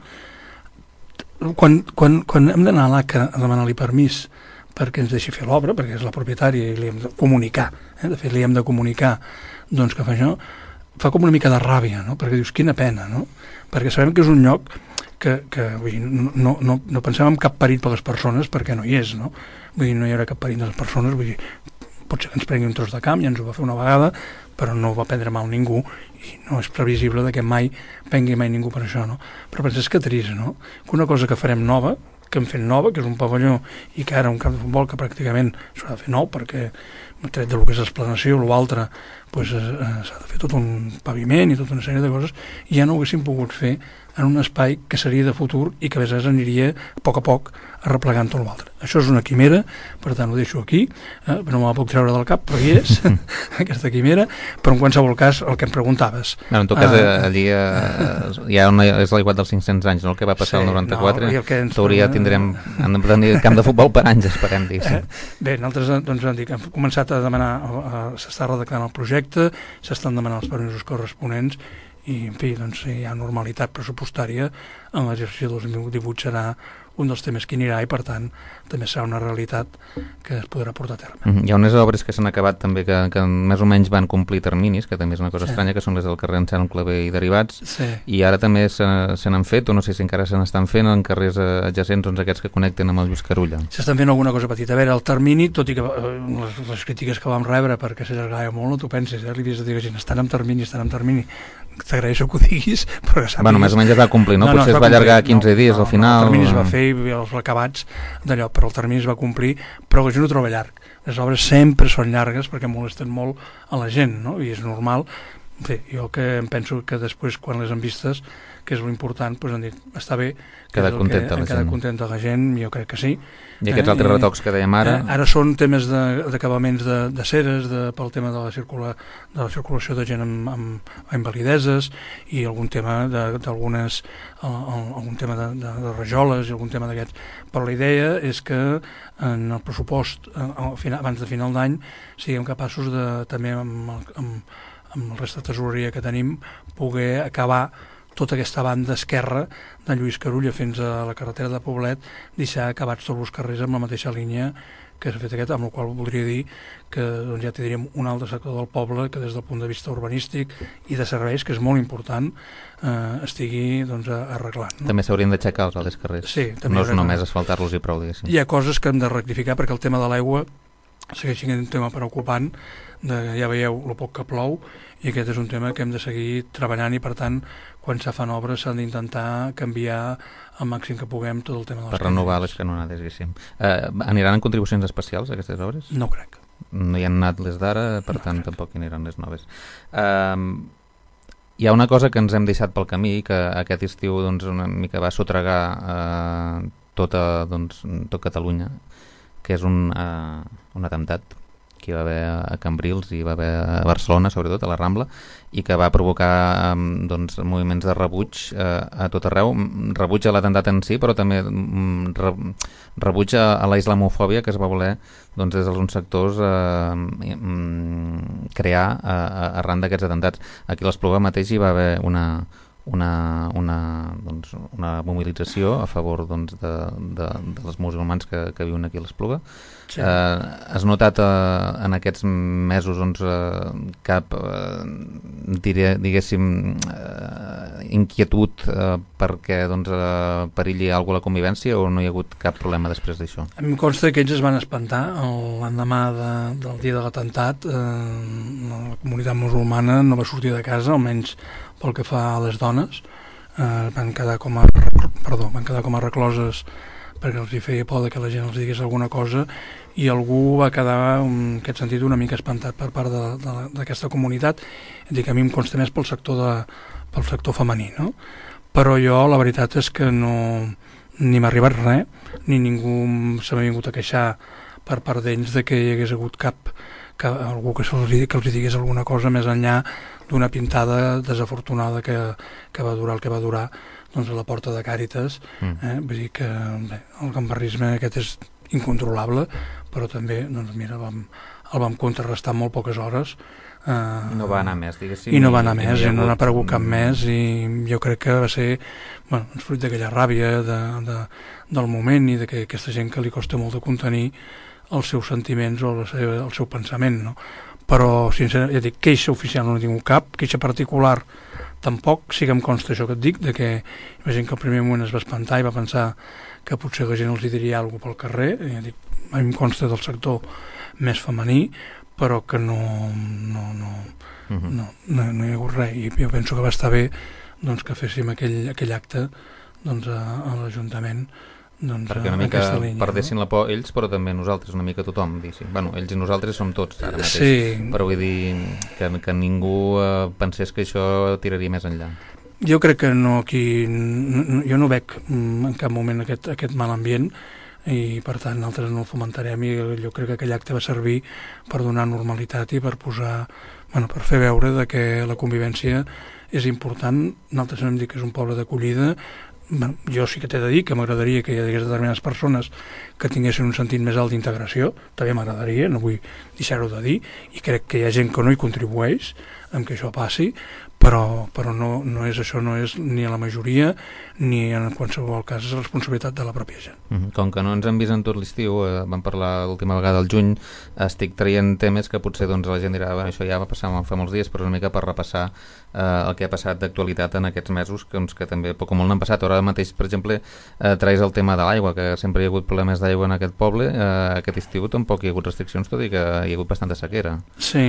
Quan hem d'anar a l'ACA a demanar-li permís perquè ens deixi fer l'obra, perquè és la propietària i li hem de comunicar, de fet li hem de comunicar que fa això, fa com una mica de ràbia, no? Perquè dius, quina pena, no? Perquè sabem que és un lloc que vull dir, no pensem en cap perill per les persones, perquè no hi és, no? Vull dir, no hi haurà cap perill de les persones, vull dir, potser que ens prengui un tros de camp, ja ens ho va fer una vegada, però no ho va prendre mal ningú, i no és previsible que mai prengui mai ningú per això, no? Però penses que trist, no? Que una cosa que farem nova, que hem fet nova, que és un pavelló i que ara un camp de futbol que pràcticament s'ha de fer nou, perquè tret del que és l'esplanació, l'altre s'ha de fer tot un paviment i tota una sèrie de coses, i ja no ho haguéssim pogut fer en un espai que seria de futur i que a vegades aniria a poc arreplegant tot l'altre. Això és una quimera, per tant ho deixo aquí, no me la puc treure del cap, però hi és, aquesta quimera, però en qualsevol cas el que em preguntaves. En tot cas, allí és l'aiguat dels 500 anys, no? El que va passar el 94, en teoria han de tenir camp de futbol per anys, esperem dir. Bé, nosaltres hem començat a demanar, s'està redactant el projecte, s'estan demanant els permisos corresponents, i en fi, hi ha normalitat pressupostària en l'exercici del 2018 serà un dels temes que anirà i per tant també serà una realitat que es podrà portar a terme. Hi ha unes obres que s'han acabat també que més o menys van complir terminis, que també és una cosa estranya, que són les del carrer Anselm Clavé i derivats, i ara també se n'han fet, o no sé si encara se n'estan fent en carrers adjacents, aquests que connecten amb el Lluís Carulla. S'estan fent alguna cosa petita. A veure, el termini, tot i que les crítiques que vam rebre perquè s'allargava molt, no t'ho pensis, li havies de dir que estan en termini, t'agraeixo que ho diguis, però que sàpigues... Bueno, més o menys es va complir, no? Potser es va allargar 15 dies al final. El termini es va fer i els acabats d'allò, però el termini es va complir, però jo no ho trobo llarg. Les obres sempre són llargues perquè molesten molt a la gent, no? I és normal, Bé, jo que em penso que després, quan les han vistes, que és l'important, doncs han dit, està bé, quedar contenta la gent, jo crec que sí. I aquests altres retocs que dèiem ara? Ara són temes d'acabaments de ceres, pel tema de la circulació de gent amb invalideses, i algun tema d'algunes, algun tema de rajoles i algun tema d'aquests. Però la idea és que en el pressupost, abans de final d'any, siguem capaços de, també amb el resta de tesoreria que tenim, poder acabar tota aquesta banda esquerra de Lluís Carulla fins a la carretera de Poblet, deixar acabats tots els carrers amb la mateixa línia que s'ha fet aquest, amb la qual voldria dir que doncs, ja tindríem un altre sector del poble que des del punt de vista urbanístic i de serveis, que és molt important, estigui doncs, arreglant. No? També s'haurien d'aixecar els altres carrers. Sí, no és només asfaltar-los i prou, diguéssim. Hi ha coses que hem de rectificar perquè el tema de l'aigua segueix sent un tema preocupant, ja veieu el poc que plou, i aquest és un tema que hem de seguir treballant, i per tant quan se fan obres s'han d'intentar canviar al màxim que puguem tot el tema de les per renovar les canonades, diguéssim. Aniran en contribucions especials aquestes obres? No crec. No hi han anat les d'ara, per tant tampoc hi aniran les noves. Hi ha una cosa que ens hem deixat pel camí, que aquest estiu doncs, una mica va sotregar tot Catalunya, que és un atemptat que hi va haver a Cambrils i hi va haver a Barcelona, sobretot a la Rambla, i que va provocar doncs, moviments de rebuig a tot arreu, rebuig a l'atemptat en si, però també rebuig a la islamofòbia que es va voler doncs, des d'alguns sectors crear arran d'aquests atemptats. Aquí a l'Espluga mateix hi va haver una mobilització a favor doncs, dels musulmans que viuen aquí a l'Espluga. Sí. Has notat en aquests mesos doncs, cap diguéssim inquietud perquè doncs, perilli alguna la convivència, o no hi ha hagut cap problema després d'això? A mi em consta que ells es van espantar l'endemà del dia de l'atemptat. La comunitat musulmana no va sortir de casa, almenys pel que fa a les dones. Van quedar com a recloses perquè els hi feia por que la gent els digués alguna cosa, i algú va quedar en aquest sentit una mica espantat per part d'aquesta comunitat. Dic, a mi em consta més pel sector femení, no? Però jo la veritat és que ni m'ha arribat res, ni ningú s'ha vingut a queixar per part d'ells de que hi hagués hagut algú que els digués alguna cosa més enllà d'una pintada desafortunada que va durar el que va durar doncs, a la porta de Càritas. Vull dir que bé, el gambarrisme aquest és incontrolable, però també doncs, mira, el vam contrarrestar en molt poques hores. No va anar més, diguéssim. I no va anar més, no n'ha aparegut cap més, i jo crec que va ser fruit d'aquella ràbia del moment, i de que aquesta gent que li costa molt de contenir els seus sentiments o el seu pensament, no? Però, sincerament, ja dic, queixa oficial no n'he tingut cap, queixa particular tampoc. Sí que em consta això que et dic, de que la gent que al primer moment es va espantar i va pensar que potser la gent els diria alguna cosa pel carrer. Ja dic, a mi em consta del sector més femení, però que no hi ha hagut res, i jo penso que va estar bé doncs, que féssim aquell acte doncs, a l'Ajuntament, doncs, perquè una mica perdessin la por ells, però també nosaltres, una mica tothom, diguéssim. Bueno, ells i nosaltres som tots ara mateix, sí. Però vull dir que ningú pensés que això tiraria més enllà. Jo crec que no, jo no veig en cap moment aquest mal ambient, i per tant nosaltres no el fomentarem, i jo crec que aquell acte va servir per donar normalitat i per per fer veure de que la convivència és important. Nosaltres hem dit que és un poble d'acollida. Jo sí que t'he de dir que m'agradaria que hi hagués determinades persones que tinguessin un sentit més alt d'integració, també m'agradaria, no vull deixar-ho de dir, i crec que hi ha gent que no hi contribueix amb que això passi, però no és això, no és ni a la majoria ni en qualsevol cas és responsabilitat de la pròpia gent. Com que no ens hem vist en tot l'estiu, vam parlar l'última vegada al juny, estic traient temes que potser doncs, la gent dirà això ja va passar fa molts dies, però una mica per repassar el que ha passat d'actualitat en aquests mesos, que també poc o molt n'han passat. Ara mateix, per exemple, traus el tema de l'aigua, que sempre hi ha hagut problemes d'aigua en aquest poble. Aquest estiu tampoc hi ha hagut restriccions, tot i que hi ha hagut bastanta sequera. Sí,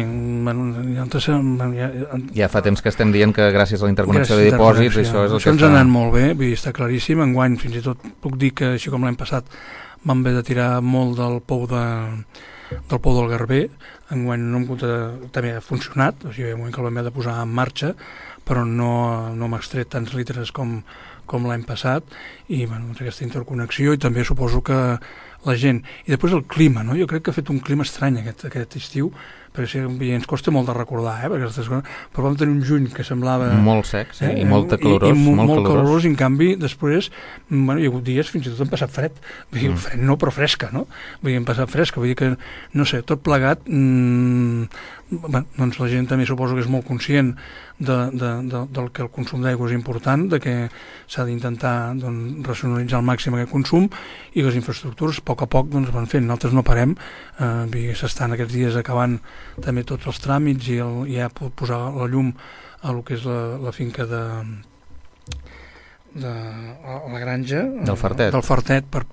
ja fa temps que estem dient que gràcies a la interconnexió de dipòsits això és el que ens ha anat molt bé, vull dir, està claríssim. Enguany fins i tot puc dir que així com l'any passat vam haver de tirar molt del pou del Pou del Garber. Enguany no hem comptat, també ha funcionat, o sigui, que el vam haver de posar en marxa, però no hem extret tants litres com l'any passat, i bueno, aquesta interconnexió, i també suposo que la gent, i després el clima, no? Jo crec que ha fet un clima estrany aquest estiu, perquè ens costa molt de recordar, perquè però vam tenir un juny que semblava molt sec, sí, i molt calorós, molt calorós, i en canvi després, bueno, hi ha hagut dies fins i tot hem passat fred, vull dir, fred no, però fresca, no? Vull dir, hem passat fresca, vull dir que, no sé, tot plegat, bueno, doncs la gent també suposo que és molt conscient del que el consum d'aigua és important, de que s'ha d'intentar doncs, racionalitzar al màxim aquest consum, i les infraestructures a poc doncs, van fent. Nosaltres no parem, s'estan aquests dies acabant també tots els tràmits i ja posar la llum a lo que és la finca de la granja del Fartet per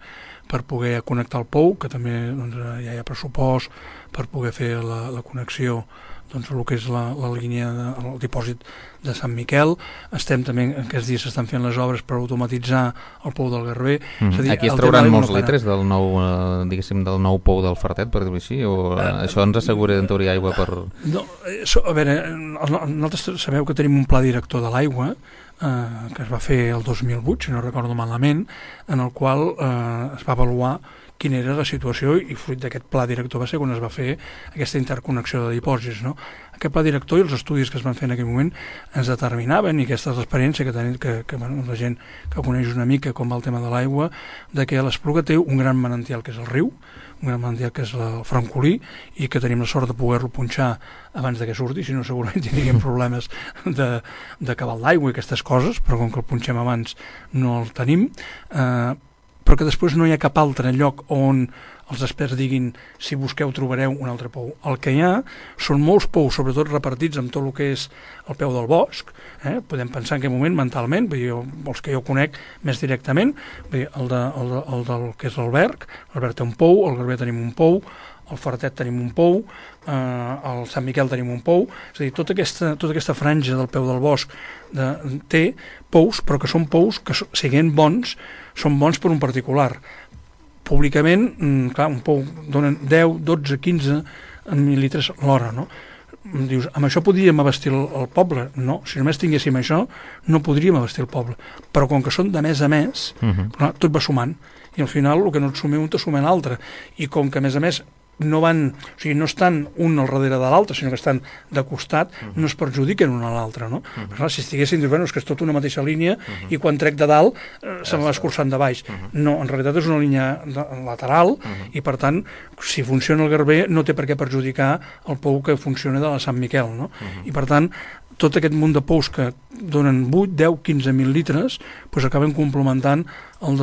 poder connectar el pou, que també doncs, ja hi ha pressupost per poder fer la connexió doncs el que és la línia del dipòsit de Sant Miquel. Estem també, aquests dies s'estan fent les obres per automatitzar el Pou del Garber. Dir, aquí es trauran molts litres del nou, diguéssim, del nou pou del Fartet, per dir-ho així, o això ens assegura en teoria aigua per... No, a veure, nosaltres sabeu que tenim un pla director de l'aigua que es va fer el 2008, si no recordo malament, en el qual es va avaluar quina era la situació, i fruit d'aquest pla director va ser quan es va fer aquesta interconnexió de dipòsits, no? Aquest pla director i els estudis que es van fer en aquell moment ens determinaven, i aquesta és l'experiència que bueno, la gent que coneix una mica com va el tema de l'aigua, de que l'Espluga té un gran manantial que és el riu, un gran manantial que és el Francolí, i que tenim la sort de poder-lo punxar abans de que surti, si no segurament tindríem problemes de cabal d'aigua i aquestes coses, però com que el punxem abans no el tenim, però que després no hi ha cap altre lloc on els experts diguin si busqueu trobareu un altre pou. El que hi ha són molts pous, sobretot repartits amb tot el que és el peu del bosc, podem pensar en aquest moment mentalment, vull dir, els que jo conec més directament, vull dir, el del que és l'Alberg té un pou, al Garber tenim un pou, al Fartet tenim un pou, al Sant Miquel tenim un pou, és a dir, tota aquesta franja del peu del bosc té pous, però que són pous que, siguent bons, són bons per un particular. Públicament, clar, un pou donen 10, 12, 15 mil·litres l'hora, no? Dius, amb això podríem abastir el poble? No, si només tinguéssim això, no podríem abastir el poble. Però com que són de mes a mes, clar, tot va sumant, i al final el que no et suma un te suma l'altre, i com que a més no van, o sigui, no estan un al darrere de l'altre, sinó que estan de costat, no es perjudiquen un a l'altre, no? Però clar, si estiguessin, dius, bueno, és que és tota una mateixa línia, i quan trec de dalt se me va escurçant de baix. No, en realitat és una línia lateral, i per tant, si funciona el Garber, no té per què perjudicar el pou que funciona de la Sant Miquel, no? I per tant, tot aquest munt de pous que donen 8, 10, 15.000 litres, doncs acaben complementant el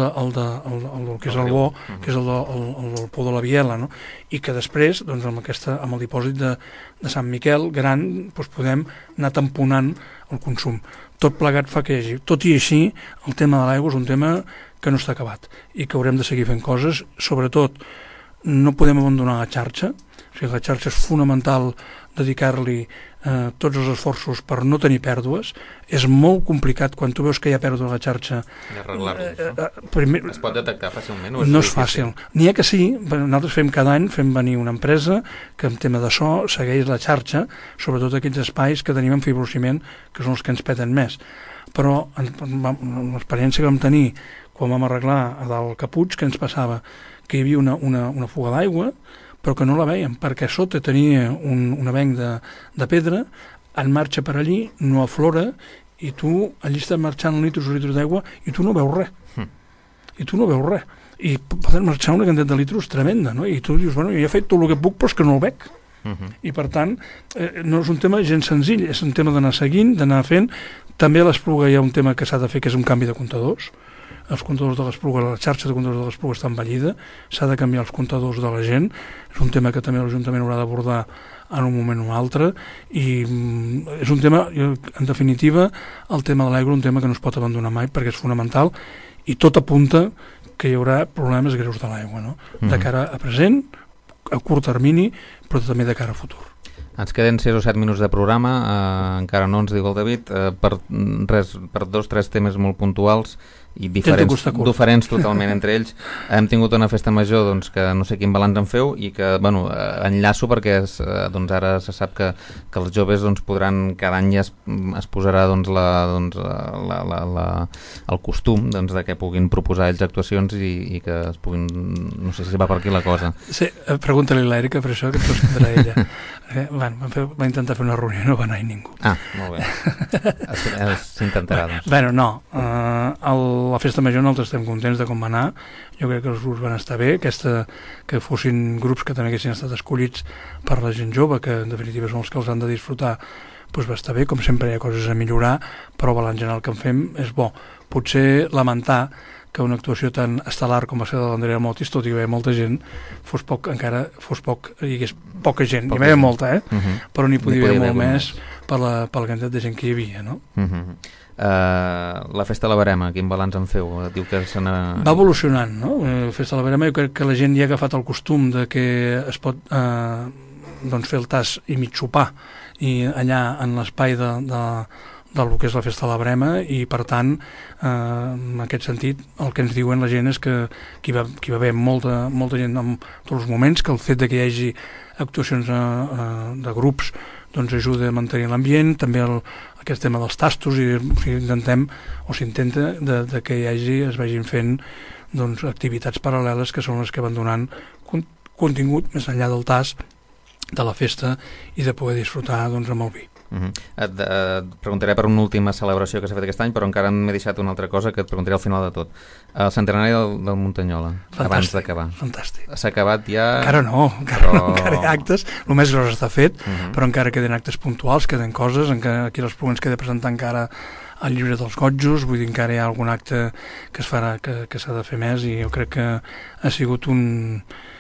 que és el bo, que és el del pou de la Biela, no? I que després, doncs, amb el dipòsit de Sant Miquel gran, doncs podem anar tamponant el consum. Tot plegat fa que hi hagi. Tot i així, el tema de l'aigua és un tema que no està acabat i que haurem de seguir fent coses. Sobretot, no podem abandonar la xarxa. O sigui, la xarxa és fonamental dedicar-li tots els esforços per no tenir pèrdues. És molt complicat quan tu veus que hi ha pèrdua a la xarxa. Es pot detectar fàcilment? No és fàcil. N'hi ha que sí, nosaltres fem cada any, fem venir una empresa que en tema de so segueix la xarxa, sobretot aquells espais que tenim en fibrociment, que són els que ens peten més. Però l'experiència que vam tenir quan vam arreglar a dalt Capuig, que ens passava que hi havia una fuga d'aigua, però que no la veiem, perquè a sota tenia un avenc de pedra, en marxa per allí, no aflora, i tu allí estàs marxant litros d'aigua i tu no veus res. I tu no veus res. I poden marxar una quantitat de litros tremenda, no? I tu dius, bueno, jo he fet tot el que puc, però és que no el veig. I per tant, no és un tema gens senzill, és un tema d'anar seguint, d'anar fent. També a l'Espluga hi ha un tema que s'ha de fer, que és un canvi de comptadors. Els comptadors de l'Espluga, la xarxa de comptadors de l'Espluga està envellida, s'ha de canviar els comptadors de la gent, és un tema que també l'Ajuntament haurà d'abordar en un moment o altre, i és un tema, en definitiva, el tema de l'aigua és un tema que no es pot abandonar mai perquè és fonamental, i tot apunta que hi haurà problemes greus de l'aigua, no? De cara a present, a curt termini, però també de cara a futur. Ens queden 6 o 7 minuts de programa, encara no ens diu el David, per 2 o 3 temes molt puntuals. i diferents totalment entre ells. Hem tingut una festa major doncs, que no sé quin balanç en feu i que enllaço perquè doncs, ara se sap que els joves doncs, podran, cada any ja es posarà doncs, el costum doncs, de que puguin proposar ells actuacions i que es puguin, no sé si va per aquí la cosa. Sí, pregunta-li a l'Èrica per això que et respondrà ella. Va intentar fer una reunió i no va anar ningú. Molt bé. S'intentarà doncs. No, la festa major nosaltres estem contents de com va anar. Jo crec que els grups van estar bé, que fossin grups que també haguessin estat escollits per la gent jove, que en definitiva són els que els han de disfrutar, doncs va estar bé. Com sempre hi ha coses a millorar, però el balanç general que en fem és bo. Potser lamentar que una actuació tan estel·lar com va ser de l'Andrea Motis, tot i que hi havia molta gent, hi hagués poca gent. Hi havia molta, però n'hi podia haver molt més per la quantitat de gent que hi havia, no? La festa de la Verema, quin balanç en feu? Diu que va evolucionant, no? La festa de la Verema, jo crec que la gent ja ha agafat el costum de que es pot fer el tas i mig sopar i allà en l'espai del que és la festa de la Verema, i per tant en aquest sentit el que ens diuen la gent és que hi va haver molta gent en tots els moments, que el fet de que hi hagi actuacions de grups doncs ajuda a mantenir l'ambient, també aquest tema dels tastos, i s'intenta que es vagin fent doncs, activitats paral·leles que són les que van donant contingut més enllà del tas de la festa i de poder disfrutar doncs, amb el vi. Et preguntaré per una última celebració que s'ha fet aquest any, però encara m'he deixat una altra cosa que et preguntaré al final de tot. El centenari del Muntanyola, abans d'acabar. Fantàstic. S'ha acabat ja? Encara no, encara hi ha actes, el més gros està fet, però encara queden actes puntuals, queden coses, aquí les Esplugues queda presentar encara el llibre dels gotjos, vull dir, encara hi ha algun acte que es farà, que s'ha de fer més, i jo crec que ha sigut un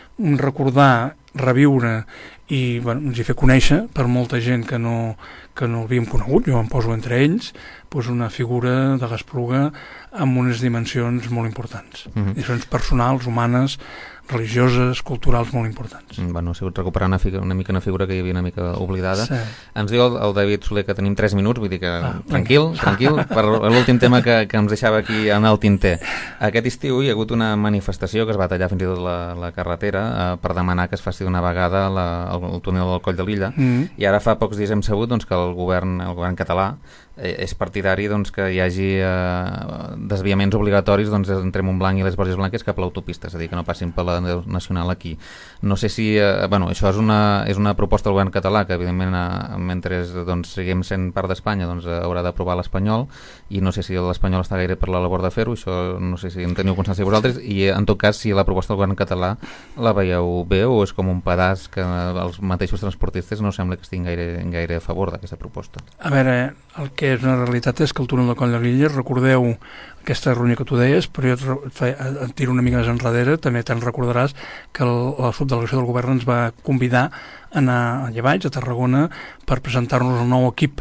recordar, reviure i ens hi fer conèixer per molta gent que no l'havíem conegut. Jo em poso entre ells una figura de l'Espluga amb unes dimensions molt importants, dimensions personals, humanes, religioses, culturals molt importants. Ha sigut recuperar una mica una figura que hi havia una mica oblidada. Sí. Ens diu el David Soler que tenim 3 minuts, vull dir que tranquil, per l'últim tema que ens deixava aquí en el tinter. Aquest estiu hi ha hagut una manifestació que es va tallar fins i tot la carretera per demanar que es faci d'una vegada el túnel del Coll de Lilla, i ara fa pocs dies hem sabut que el govern català és partidari que hi hagi desviaments obligatoris entre Montblanc i les Borges Blanques cap a l'autopista, és a dir, que no passin per la nacional aquí. No sé si... això és una proposta del govern català que, evidentment, mentre siguem sent part d'Espanya, haurà d'aprovar l'espanyol, i no sé si l'espanyol està gaire per la labor de fer-ho, això no sé si en teniu constància vosaltres, i en tot cas, si la proposta del govern català la veieu bé o és com un pedaç que els mateixos transportistes no sembla que estiguin gaire a favor d'aquesta proposta. A veure, el que és una realitat és que el túnel del Coll de Lilla, recordeu aquesta reunió que tu deies, però jo et tiro una mica més enrere, també te'n recordaràs que la subdelegació del govern ens va convidar a anar allà baix, a Tarragona, per presentar-nos el nou equip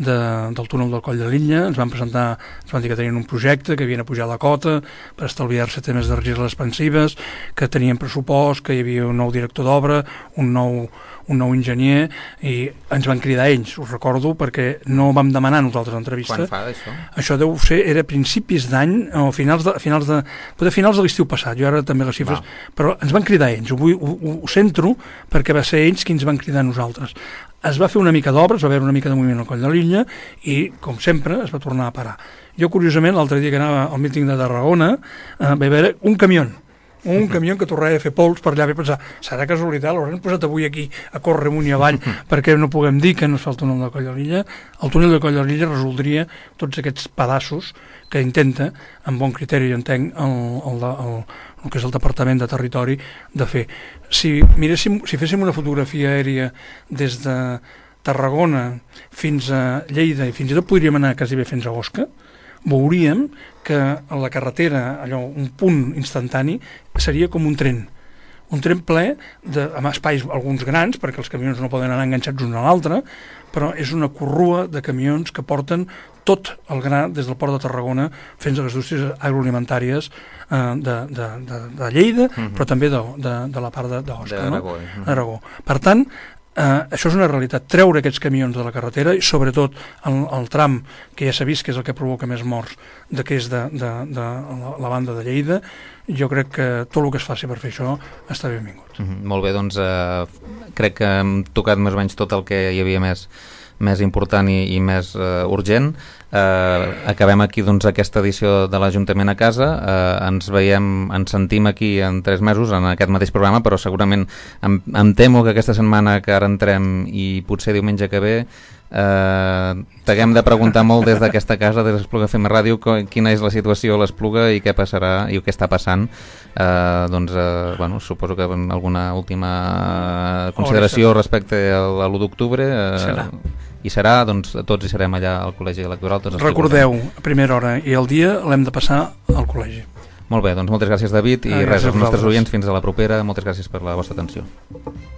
del túnel del Coll de Lilla. Ens van dir que tenien un projecte, que havien apujat la cota per estalviar-se temes de registres expansives, que tenien pressupost, que hi havia un nou director d'obra, un nou enginyer, i ens van cridar ells, us recordo, perquè no vam demanar nosaltres l'entrevista. Quan fa d'això? Això deu ser, era principis d'any o finals de l'estiu passat, jo ara també les xifres, però ens van cridar ells, ho centro perquè va ser ells qui ens van cridar a nosaltres. Es va fer una mica d'obra, es va veure una mica de moviment al Coll de Lilla i, com sempre, es va tornar a parar. Jo, curiosament, l'altre dia que anava al míting de Tarragona, vaig veure un camió que tornava a fer pols per allà. Vaig pensar, serà casualitat, l'haurem posat avui aquí a córrer amunt i avall perquè no puguem dir que no es fa el túnel del Coll de Lilla. El túnel del Coll de Lilla resoldria tots aquests pedaços que intenta, amb bon criteri, jo entenc, el que és el Departament de Territori, de fer. Si féssim una fotografia aèria des de Tarragona fins a Lleida, i fins i tot podríem anar quasi bé fins a Osca, veuríem que a la carretera, allò, un punt instantani, seria com un tren ple amb espais alguns grans, perquè els camions no poden anar enganxats un a l'altre, però és una corrua de camions que porten tot el gra des del port de Tarragona fins a les indústries agroalimentàries de Lleida, però també de la part d'Osca, d'Aragó. Aragó. Per tant, Això és una realitat, treure aquests camions de la carretera i sobretot el tram que ja s'ha vist que és el que provoca més morts que és de la banda de Lleida. Jo crec que tot el que es faci per fer això està benvingut. Molt bé, doncs crec que hem tocat més o menys tot el que hi havia més important i més urgent. Acabem aquí doncs aquesta edició de l'Ajuntament a casa. Ens sentim aquí en 3 mesos en aquest mateix programa, però segurament em temo que aquesta setmana que ara entrem i potser diumenge que ve t'haguem de preguntar molt des d'aquesta casa, des d'Espluga FM Ràdio, quina és la situació a l'Espluga i què passarà i què està passant. Suposo que alguna última consideració respecte a l'1 d'octubre i serà, doncs tots hi serem allà al Col·legi Electoral. Recordeu, a primera hora i el dia l'hem de passar al col·legi. Molt bé, doncs moltes gràcies, David, i res, als nostres oients, fins a la propera. Moltes gràcies per la vostra atenció.